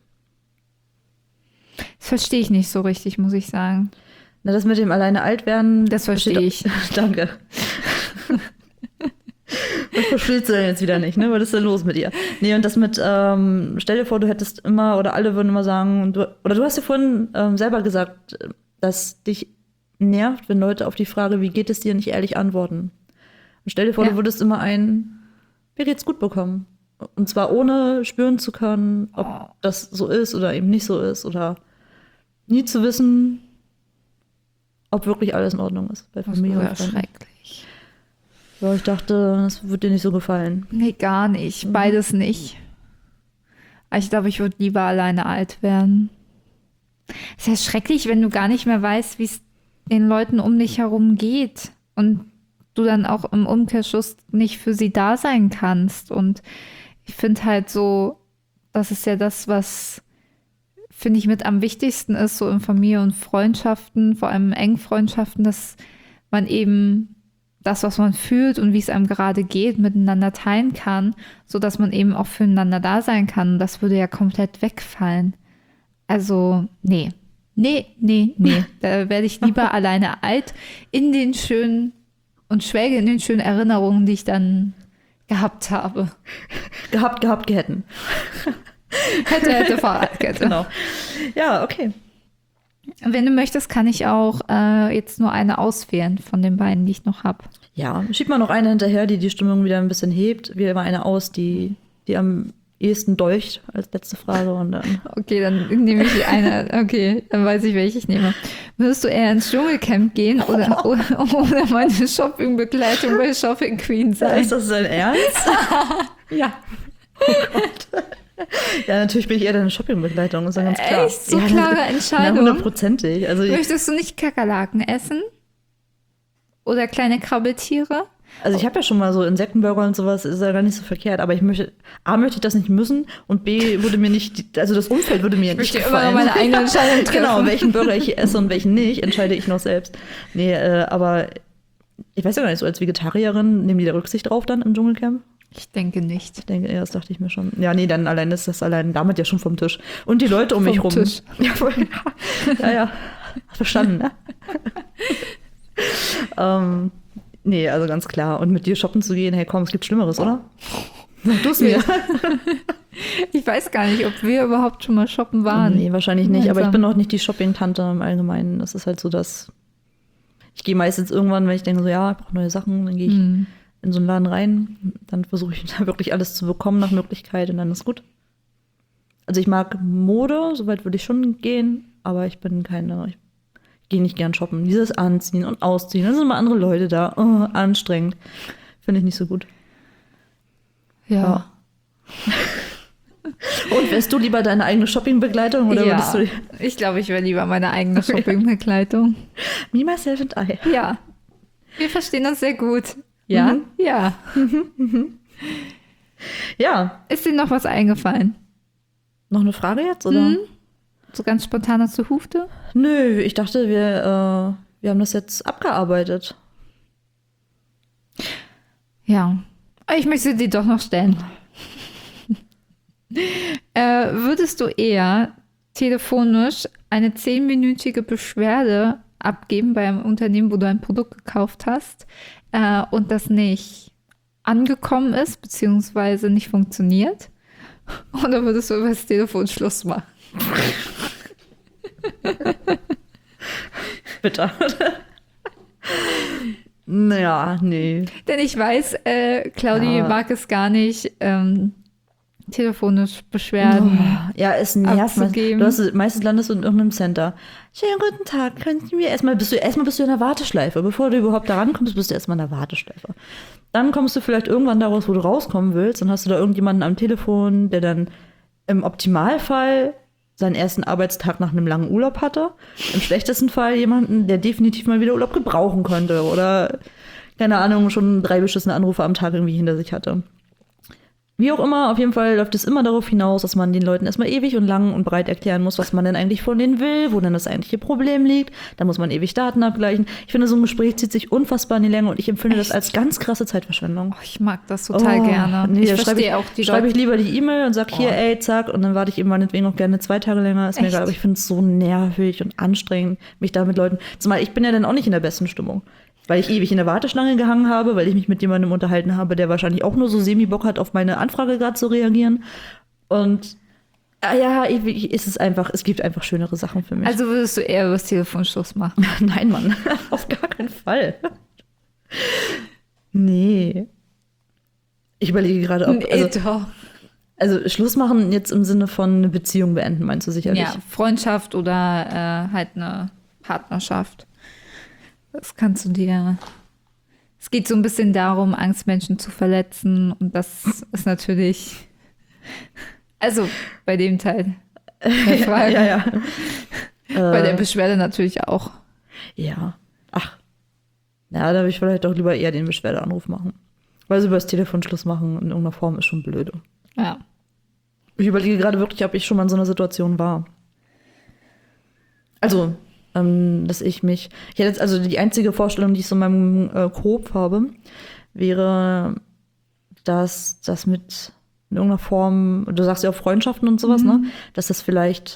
Das verstehe ich nicht so richtig, muss ich sagen. Na, das mit dem alleine alt werden. Das verstehe besteht- Danke. Das Verspielst du denn jetzt wieder nicht, ne? Was ist denn los mit ihr? Nee, und das mit, ähm, stell dir vor, du hättest immer, oder alle würden immer sagen, du, oder du hast ja vorhin ähm, selber gesagt, dass dich nervt, wenn Leute auf die Frage, wie geht es dir, nicht ehrlich antworten. Und stell dir vor, Ja. du würdest immer ein, mir geht's gut bekommen. Und zwar ohne spüren zu können, ob das so ist oder eben nicht so ist, oder nie zu wissen, ob wirklich alles in Ordnung ist bei Das Familie wäre und Freunden. schrecklich. Ja, ich dachte, das wird dir nicht so gefallen. Nee, gar nicht. Beides nicht. Aber ich glaube, ich würde lieber alleine alt werden. Es ist ja schrecklich, wenn du gar nicht mehr weißt, wie es den Leuten um dich herum geht. Und du dann auch im Umkehrschluss nicht für sie da sein kannst. Und ich finde halt so, das ist ja das, was, finde ich, mit am wichtigsten ist, so in Familie und Freundschaften, vor allem Engfreundschaften, dass man eben das, was man fühlt und wie es einem gerade geht, miteinander teilen kann, sodass man eben auch füreinander da sein kann. Und das würde ja komplett wegfallen. Also, nee. Nee, nee, nee. Da werde ich lieber alleine alt in den schönen und schwelge in den schönen Erinnerungen, die ich dann gehabt habe. Gehabt, gehabt, gehätten. Hätte, hätte, Fahrradkette. Genau. Ja, okay. Wenn du möchtest, kann ich auch äh, jetzt nur eine auswählen von den beiden, die ich noch habe. Ja, schieb mal noch eine hinterher, die die Stimmung wieder ein bisschen hebt. Wähle mal eine aus, die, die am ehesten deucht als letzte Frage. Und dann Okay, dann nehme ich die eine. Okay, dann weiß ich, welche ich nehme. Würdest du eher ins Dschungelcamp gehen oder, oder, oder meine Shoppingbegleitung bei Shopping Queen sein? ist das dein Ernst? Ja. Ja, natürlich bin ich eher deine Shoppingbegleitung, ist ja ganz klar. Echt? So ja, klare Na, Entscheidung. hundertprozentig. Also, ich, Möchtest du nicht Kakerlaken essen? Oder kleine Krabbeltiere? also ich habe ja schon mal so Insektenburger und sowas, ist ja gar nicht so verkehrt. Aber ich möchte, A, möchte ich das nicht müssen und B, würde mir nicht, also das Umfeld würde mir nicht möchte immer gefallen. noch meine eigene Entscheidung treffen. Genau, welchen Burger ich esse und welchen nicht, entscheide ich noch selbst. Nee, äh, aber ich weiß ja gar nicht, so als Vegetarierin, nehmen die da Rücksicht drauf dann im Dschungelcamp? Ich denke nicht. Ich denke, ja, das dachte ich mir schon. Ja, nee, dann allein ist das allein damit ja schon vom Tisch. Und die Leute um mich Vom rum. Tisch. Ja, voll. Ja, ja. Verstanden, ne? ähm, nee, also ganz klar. Und mit dir shoppen zu gehen, hey komm, es gibt Schlimmeres, oder? Sag du es mir. Ich weiß gar nicht, ob wir überhaupt schon mal shoppen waren. Nee, wahrscheinlich nicht. Aber ich Gemeinsam. bin auch nicht die Shopping-Tante im Allgemeinen. Das ist halt so, dass ich gehe meistens irgendwann, wenn ich denke so, ja, ich brauche neue Sachen, dann gehe ich Hm. in so einen Laden rein. Dann versuche ich da wirklich alles zu bekommen nach Möglichkeit und dann ist gut. Also ich mag Mode, soweit würde ich schon gehen, aber ich bin keine, ich gehe nicht gern shoppen. Dieses Anziehen und Ausziehen, dann sind immer andere Leute da. Oh, anstrengend. Finde ich nicht so gut. Ja. Und wärst du lieber deine eigene Shoppingbegleitung oder Ja, würdest du ich glaube, ich wäre lieber meine eigene Shoppingbegleitung. Me, myself and I? Ja. Wir verstehen das sehr gut. Ja? Mhm. Ja. Ja, Ist dir noch was eingefallen? noch eine Frage jetzt, oder? Mhm. So ganz spontan aus der Hufte? Nö, ich dachte, wir, äh, wir haben das jetzt abgearbeitet. Ja. Aber ich möchte sie doch noch stellen. äh, würdest du eher telefonisch eine zehnminütige Beschwerde abgeben bei einem Unternehmen, wo du ein Produkt gekauft hast äh, und das nicht angekommen ist, beziehungsweise nicht funktioniert? Oder würdest du über das Telefon Schluss machen? Bitte. Naja, nee. Denn ich weiß, äh, Claudi Ja. mag es gar nicht, ähm, telefonisch Beschwerden. Ja, es nervt. Abzugeben. Du hast, meistens landest du in irgendeinem Center. Schönen guten Tag, könnten Sie mir erstmal bist du erstmal bist du in der Warteschleife. Bevor du überhaupt da rankommst, bist du erstmal in der Warteschleife. Dann kommst du vielleicht irgendwann daraus, wo du rauskommen willst, und hast du da irgendjemanden am Telefon, der dann im Optimalfall seinen ersten Arbeitstag nach einem langen Urlaub hatte. Im schlechtesten Fall jemanden, der definitiv mal wieder Urlaub gebrauchen könnte oder, keine Ahnung, schon drei beschissene Anrufe am Tag irgendwie hinter sich hatte. Wie auch immer, auf jeden Fall läuft es immer darauf hinaus, dass man den Leuten erstmal ewig und lang und breit erklären muss, was man denn eigentlich von denen will, wo denn das eigentliche Problem liegt. Da muss man ewig Daten abgleichen. Ich finde, so ein Gespräch zieht sich unfassbar in die Länge und ich empfinde Echt? das als ganz krasse Zeitverschwendung. Oh, ich mag das total Oh, gerne. Nee, ich da schreibe verstehe ich, auch die schreibe ich Leute. lieber die E-Mail und sag hier, Oh. ey, zack, und dann warte ich eben meinetwegen auch gerne zwei Tage länger. Ist mir Echt? egal, aber ich finde es so nervig und anstrengend, mich da mit Leuten, zumal ich bin ja dann auch nicht in der besten Stimmung. weil ich ewig in der Warteschlange gehangen habe, weil ich mich mit jemandem unterhalten habe, der wahrscheinlich auch nur so semi-Bock hat, auf meine Anfrage gerade zu reagieren. Und ah, ja, ich, ich, ist es einfach, es gibt einfach schönere Sachen für mich. Also würdest du eher über das Telefon Schluss machen? Nein, Mann, auf gar keinen Fall. Nee. Ich überlege gerade, ob. Also, doch. also Schluss machen jetzt im Sinne von eine Beziehung beenden, meinst du sicherlich? Ja, Freundschaft oder äh, halt eine Partnerschaft. Das kannst du dir. Es geht so ein bisschen darum, Angst, Menschen zu verletzen. Und das ist natürlich. Also bei dem Teil der Frage. Ja, ja. Bei der Äh, Beschwerde natürlich auch. ja. Ach. Ja, da würde ich vielleicht doch lieber eher den Beschwerdeanruf machen. Weil so über das Telefon Schluss machen in irgendeiner Form ist schon blöde. Ja. Ich überlege gerade wirklich, ob ich schon mal in so einer Situation war. Also, ähm, dass ich mich. Ich hätte jetzt, also die einzige Vorstellung, die ich so in meinem äh, Kopf habe, wäre, dass das mit in irgendeiner Form, du sagst ja auch Freundschaften und sowas, Mhm. ne? Dass das vielleicht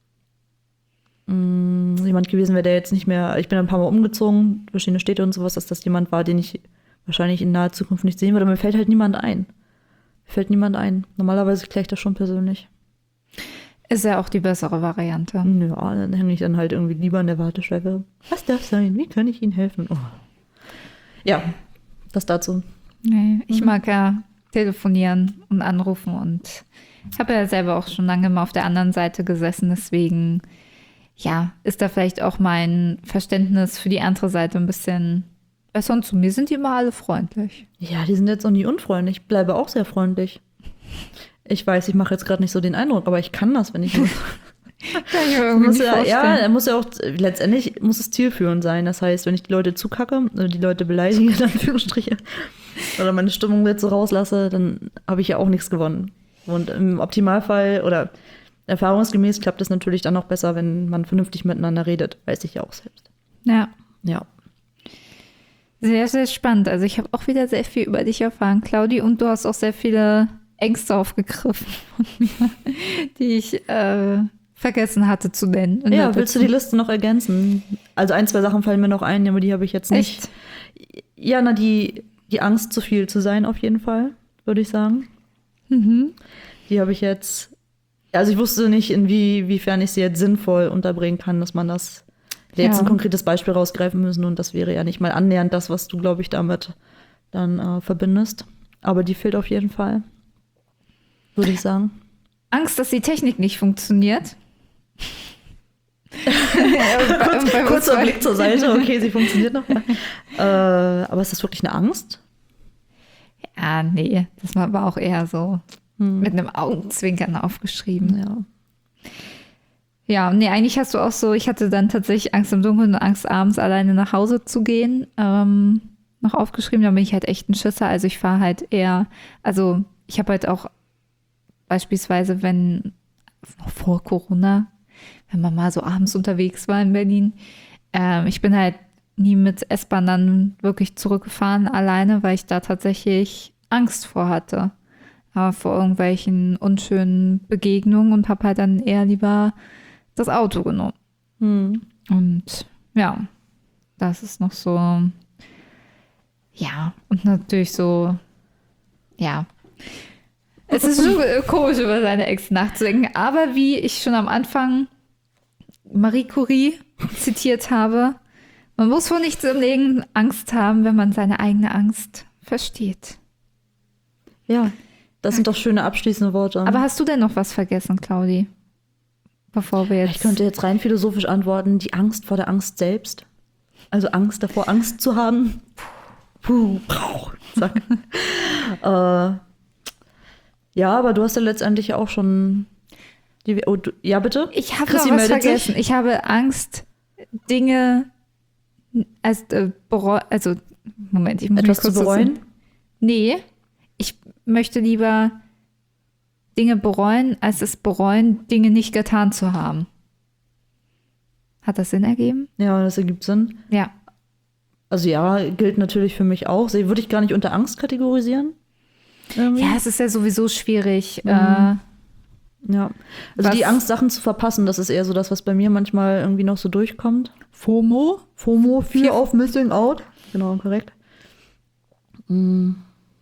mh, jemand gewesen wäre, der jetzt nicht mehr. Ich bin ein paar Mal umgezogen, verschiedene Städte und sowas, dass das jemand war, den ich wahrscheinlich in naher Zukunft nicht sehen würde. Mir fällt halt niemand ein. Mir fällt niemand ein. Normalerweise kläre ich das schon persönlich. Ist ja auch die bessere Variante. Ja, dann hänge ich dann halt irgendwie lieber in der Warteschleife. Was darf sein? Wie kann ich Ihnen helfen? Oh. Ja, das dazu. Nee, ich Mhm. mag ja telefonieren und anrufen und habe ja selber auch schon lange mal auf der anderen Seite gesessen. Deswegen, ja, ist da vielleicht auch mein Verständnis für die andere Seite ein bisschen besser. Und zu mir sind die immer alle freundlich. Ja, die sind jetzt auch nie unfreundlich. Ich bleibe auch sehr freundlich. Ich weiß, ich mache jetzt gerade nicht so den Eindruck, aber ich kann das, wenn ich muss. Kann ich mir irgendwie muss nicht ja, ja, vorstellen. er muss ja auch, letztendlich muss es zielführend sein. Das heißt, wenn ich die Leute zukacke, oder die Leute beleidige, in Anführungsstriche, oder meine Stimmung jetzt so rauslasse, dann habe ich ja auch nichts gewonnen. Und im Optimalfall oder erfahrungsgemäß klappt es natürlich dann auch besser, wenn man vernünftig miteinander redet. Weiß ich ja auch selbst. Ja, Ja. sehr, sehr spannend. Also ich habe auch wieder sehr viel über dich erfahren, Claudi, und du hast auch sehr viele Ängste aufgegriffen von mir, die ich äh, vergessen hatte zu nennen. Und Ja, da willst du die Liste noch ergänzen? Also ein, zwei Sachen fallen mir noch ein, aber die habe ich jetzt nicht. Echt? Ja, na, die, die Angst, zu viel zu sein, auf jeden Fall, würde ich sagen. Mhm. Die habe ich jetzt. Also ich wusste nicht, inwiefern ich sie jetzt sinnvoll unterbringen kann, dass man das. Ich hätte jetzt Ja. ein konkretes Beispiel rausgreifen müssen und das wäre ja nicht mal annähernd das, was du, glaube ich, damit dann äh, verbindest. Aber die fehlt auf jeden Fall, würde ich sagen. Angst, dass die Technik nicht funktioniert. Kurz, Bei uns kurzer beiden. Blick zur Seite, okay, sie funktioniert noch. äh, aber ist das wirklich eine Angst? Ja, nee, das war aber auch eher so mit einem Augenzwinkern aufgeschrieben. Ja. Ja, nee, eigentlich hast du auch so, ich hatte dann tatsächlich Angst im Dunkeln und Angst, abends alleine nach Hause zu gehen, ähm, noch aufgeschrieben. Da bin ich halt echt ein Schisser. Also ich fahre halt eher, also ich habe halt auch beispielsweise, wenn, noch vor Corona, wenn man mal so abends unterwegs war in Berlin, ähm, ich bin halt nie mit S-Bahn dann wirklich zurückgefahren alleine, weil ich da tatsächlich Angst vor hatte. Aber vor irgendwelchen unschönen Begegnungen und habe halt dann eher lieber das Auto genommen. Hm. Und ja, das ist noch so, ja, und natürlich so, ja. Es ist schon komisch, über seine Ex nachzudenken, aber wie ich schon am Anfang Marie Curie zitiert habe, man muss vor nichts im Leben Angst haben, wenn man seine eigene Angst versteht. Ja, das sind doch schöne abschließende Worte. Aber hast du denn noch was vergessen, Claudi? Bevor wir jetzt. ich könnte jetzt rein philosophisch antworten, die Angst vor der Angst selbst. Also Angst davor, Angst zu haben. Puh, puh, zack. äh, ja, aber du hast ja letztendlich auch schon. Die, oh, du, ja, bitte? Ich habe Chrissy noch was meldet sich. vergessen. Ich habe Angst, Dinge als äh, bereu also Moment, ich muss Etwas mich zu kurz bereuen? dazu- Nee, ich möchte lieber Dinge bereuen, als es bereuen, Dinge nicht getan zu haben. Hat das Sinn ergeben? Ja, das ergibt Sinn. Ja. Also ja, gilt natürlich für mich auch. Sie würde ich gar nicht unter Angst kategorisieren. Irgendwie. Ja, es ist ja sowieso schwierig. Mhm. Äh, Ja. Also Was- die Angst, Sachen zu verpassen, das ist eher so das, was bei mir manchmal irgendwie noch so durchkommt. FOMO? FOMO, Fear of Missing Out. genau, korrekt. Hm.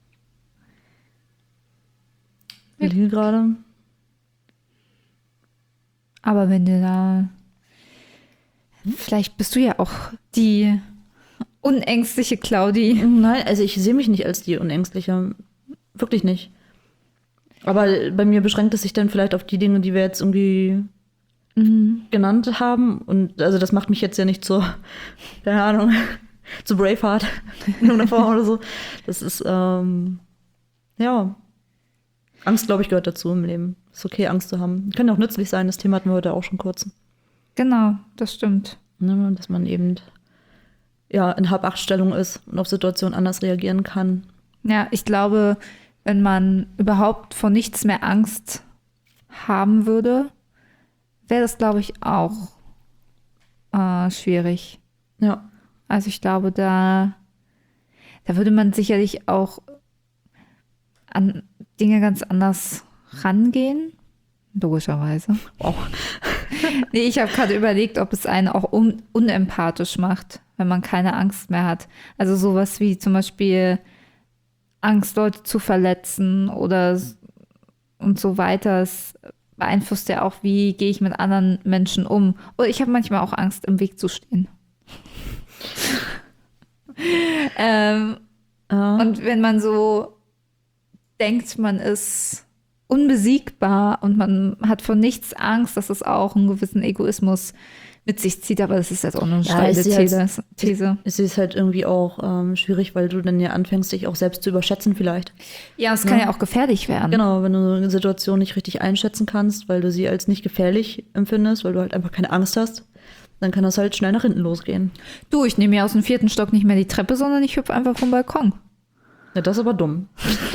Ich liege gerade. Aber wenn du da, vielleicht bist du ja auch die unängstliche Claudi. Nein, also ich sehe mich nicht als die Unängstliche. Wirklich nicht. Aber bei mir beschränkt es sich dann vielleicht auf die Dinge, die wir jetzt irgendwie Mhm. genannt haben. Und also das macht mich jetzt ja nicht zur, keine Ahnung, zu Braveheart in irgendeiner Form oder so. Das ist, ähm, ja, Angst, glaube ich, gehört dazu im Leben. Ist okay, Angst zu haben. Kann ja auch nützlich sein, das Thema hatten wir heute auch schon kurz. Genau, das stimmt. Ne, dass man eben ja, in Hab-Acht-Stellung ist und auf Situationen anders reagieren kann. Ja, ich glaube, wenn man überhaupt vor nichts mehr Angst haben würde, wäre das, glaube ich, auch äh, schwierig. Ja. Also ich glaube, da, da würde man sicherlich auch an Dinge ganz anders rangehen. Logischerweise. Wow. Nee, ich habe gerade überlegt, ob es einen auch un unempathisch macht, wenn man keine Angst mehr hat. Also sowas wie zum Beispiel Angst, Leute zu verletzen oder s- und so weiter. Es beeinflusst ja auch, wie gehe ich mit anderen Menschen um. Oder ich habe manchmal auch Angst, im Weg zu stehen. ähm, Ja. und wenn man so denkt, man ist unbesiegbar und man hat vor nichts Angst, dass es auch einen gewissen Egoismus mit sich zieht, aber das ist jetzt auch nur eine Ja, steile ich sehe halt- These. These. Es ist halt irgendwie auch ähm, schwierig, weil du dann ja anfängst, dich auch selbst zu überschätzen vielleicht. Ja, es kann ja auch gefährlich werden. Genau, wenn du eine Situation nicht richtig einschätzen kannst, weil du sie als nicht gefährlich empfindest, weil du halt einfach keine Angst hast, dann kann das halt schnell nach hinten losgehen. Du, ich nehme ja aus dem vierten Stock nicht mehr die Treppe, sondern ich hüpfe einfach vom Balkon. Ja, das ist aber dumm.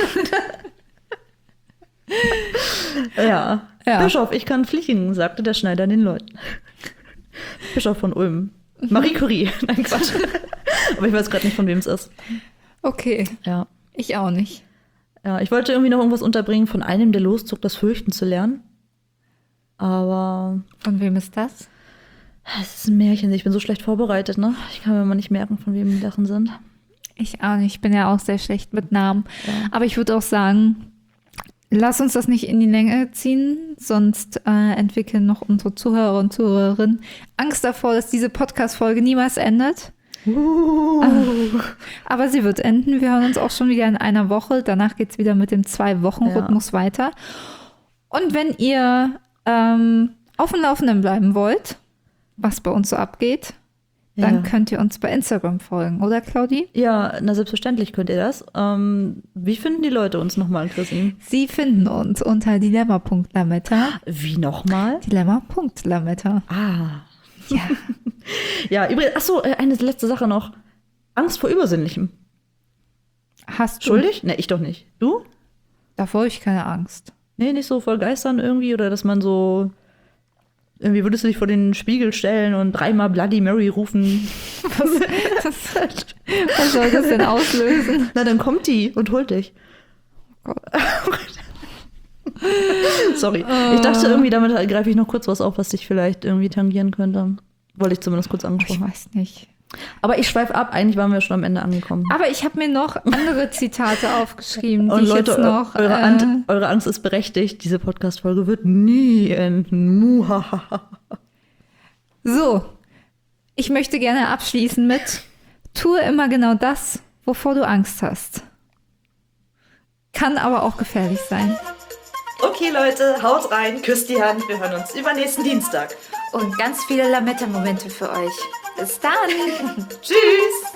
ja. Ja. Bischof, ich kann fliegen, sagte der Schneider den Leuten. Bischof von Ulm. Marie Curie. Nein, Quatsch. Aber ich weiß gerade nicht, von wem es ist. Okay, Ja. ich auch nicht. Ja, ich wollte irgendwie noch irgendwas unterbringen, von einem, der loszog, das Fürchten zu lernen. Aber Von wem ist das? es ist ein Märchen. Ich bin so schlecht vorbereitet, ne? Ich kann mir mal nicht merken, von wem die Sachen sind. Ich auch nicht. Ich bin ja auch sehr schlecht mit Namen. Ja. Aber ich würde auch sagen, lass uns das nicht in die Länge ziehen, sonst äh, entwickeln noch unsere Zuhörer und Zuhörerinnen Angst davor, dass diese Podcast-Folge niemals endet. Uh. Aber sie wird enden. Wir hören uns auch schon wieder in einer Woche. Danach geht es wieder mit dem Zwei-Wochen-Rhythmus weiter. Und wenn ihr ähm, auf dem Laufenden bleiben wollt, was bei uns so abgeht, dann Ja. könnt ihr uns bei Instagram folgen, oder Claudi? Ja, na selbstverständlich könnt ihr das. Ähm, wie finden die Leute uns nochmal, Chrissy? Sie finden uns unter dilemma punkt lametta. Wie nochmal? Dilemma punkt lametta. Ah. Ja. Ja, übrigens, achso, äh, eine letzte Sache noch. Angst vor Übersinnlichem. Hast du? Schuldig? Ne, ich doch nicht. Du? Davor habe ich keine Angst. Nee, nicht so voll Geistern irgendwie oder dass man so. Irgendwie würdest du dich vor den Spiegel stellen und dreimal Bloody Mary rufen. Was, das, was soll das denn auslösen? Na, dann kommt die und holt dich. Oh Gott. Sorry. Ich dachte irgendwie, damit greife ich noch kurz was auf, was dich vielleicht irgendwie tangieren könnte. Wollte ich zumindest kurz Ich angesprochen haben. weiß nicht. Aber ich schweife ab. Eigentlich waren wir schon am Ende angekommen. Aber ich habe mir noch andere Zitate aufgeschrieben, die Und ich Leute, jetzt noch. eure, äh, An eure Angst ist berechtigt. Diese Podcast-Folge wird nie enden. Muhahaha. So, ich möchte gerne abschließen mit: Tue immer genau das, wovor du Angst hast. Kann aber auch gefährlich sein. Okay, Leute, haut rein, küsst die Hand. Wir hören uns übernächsten Dienstag. Und ganz viele Lametta-Momente für euch. Bis dann! Tschüss!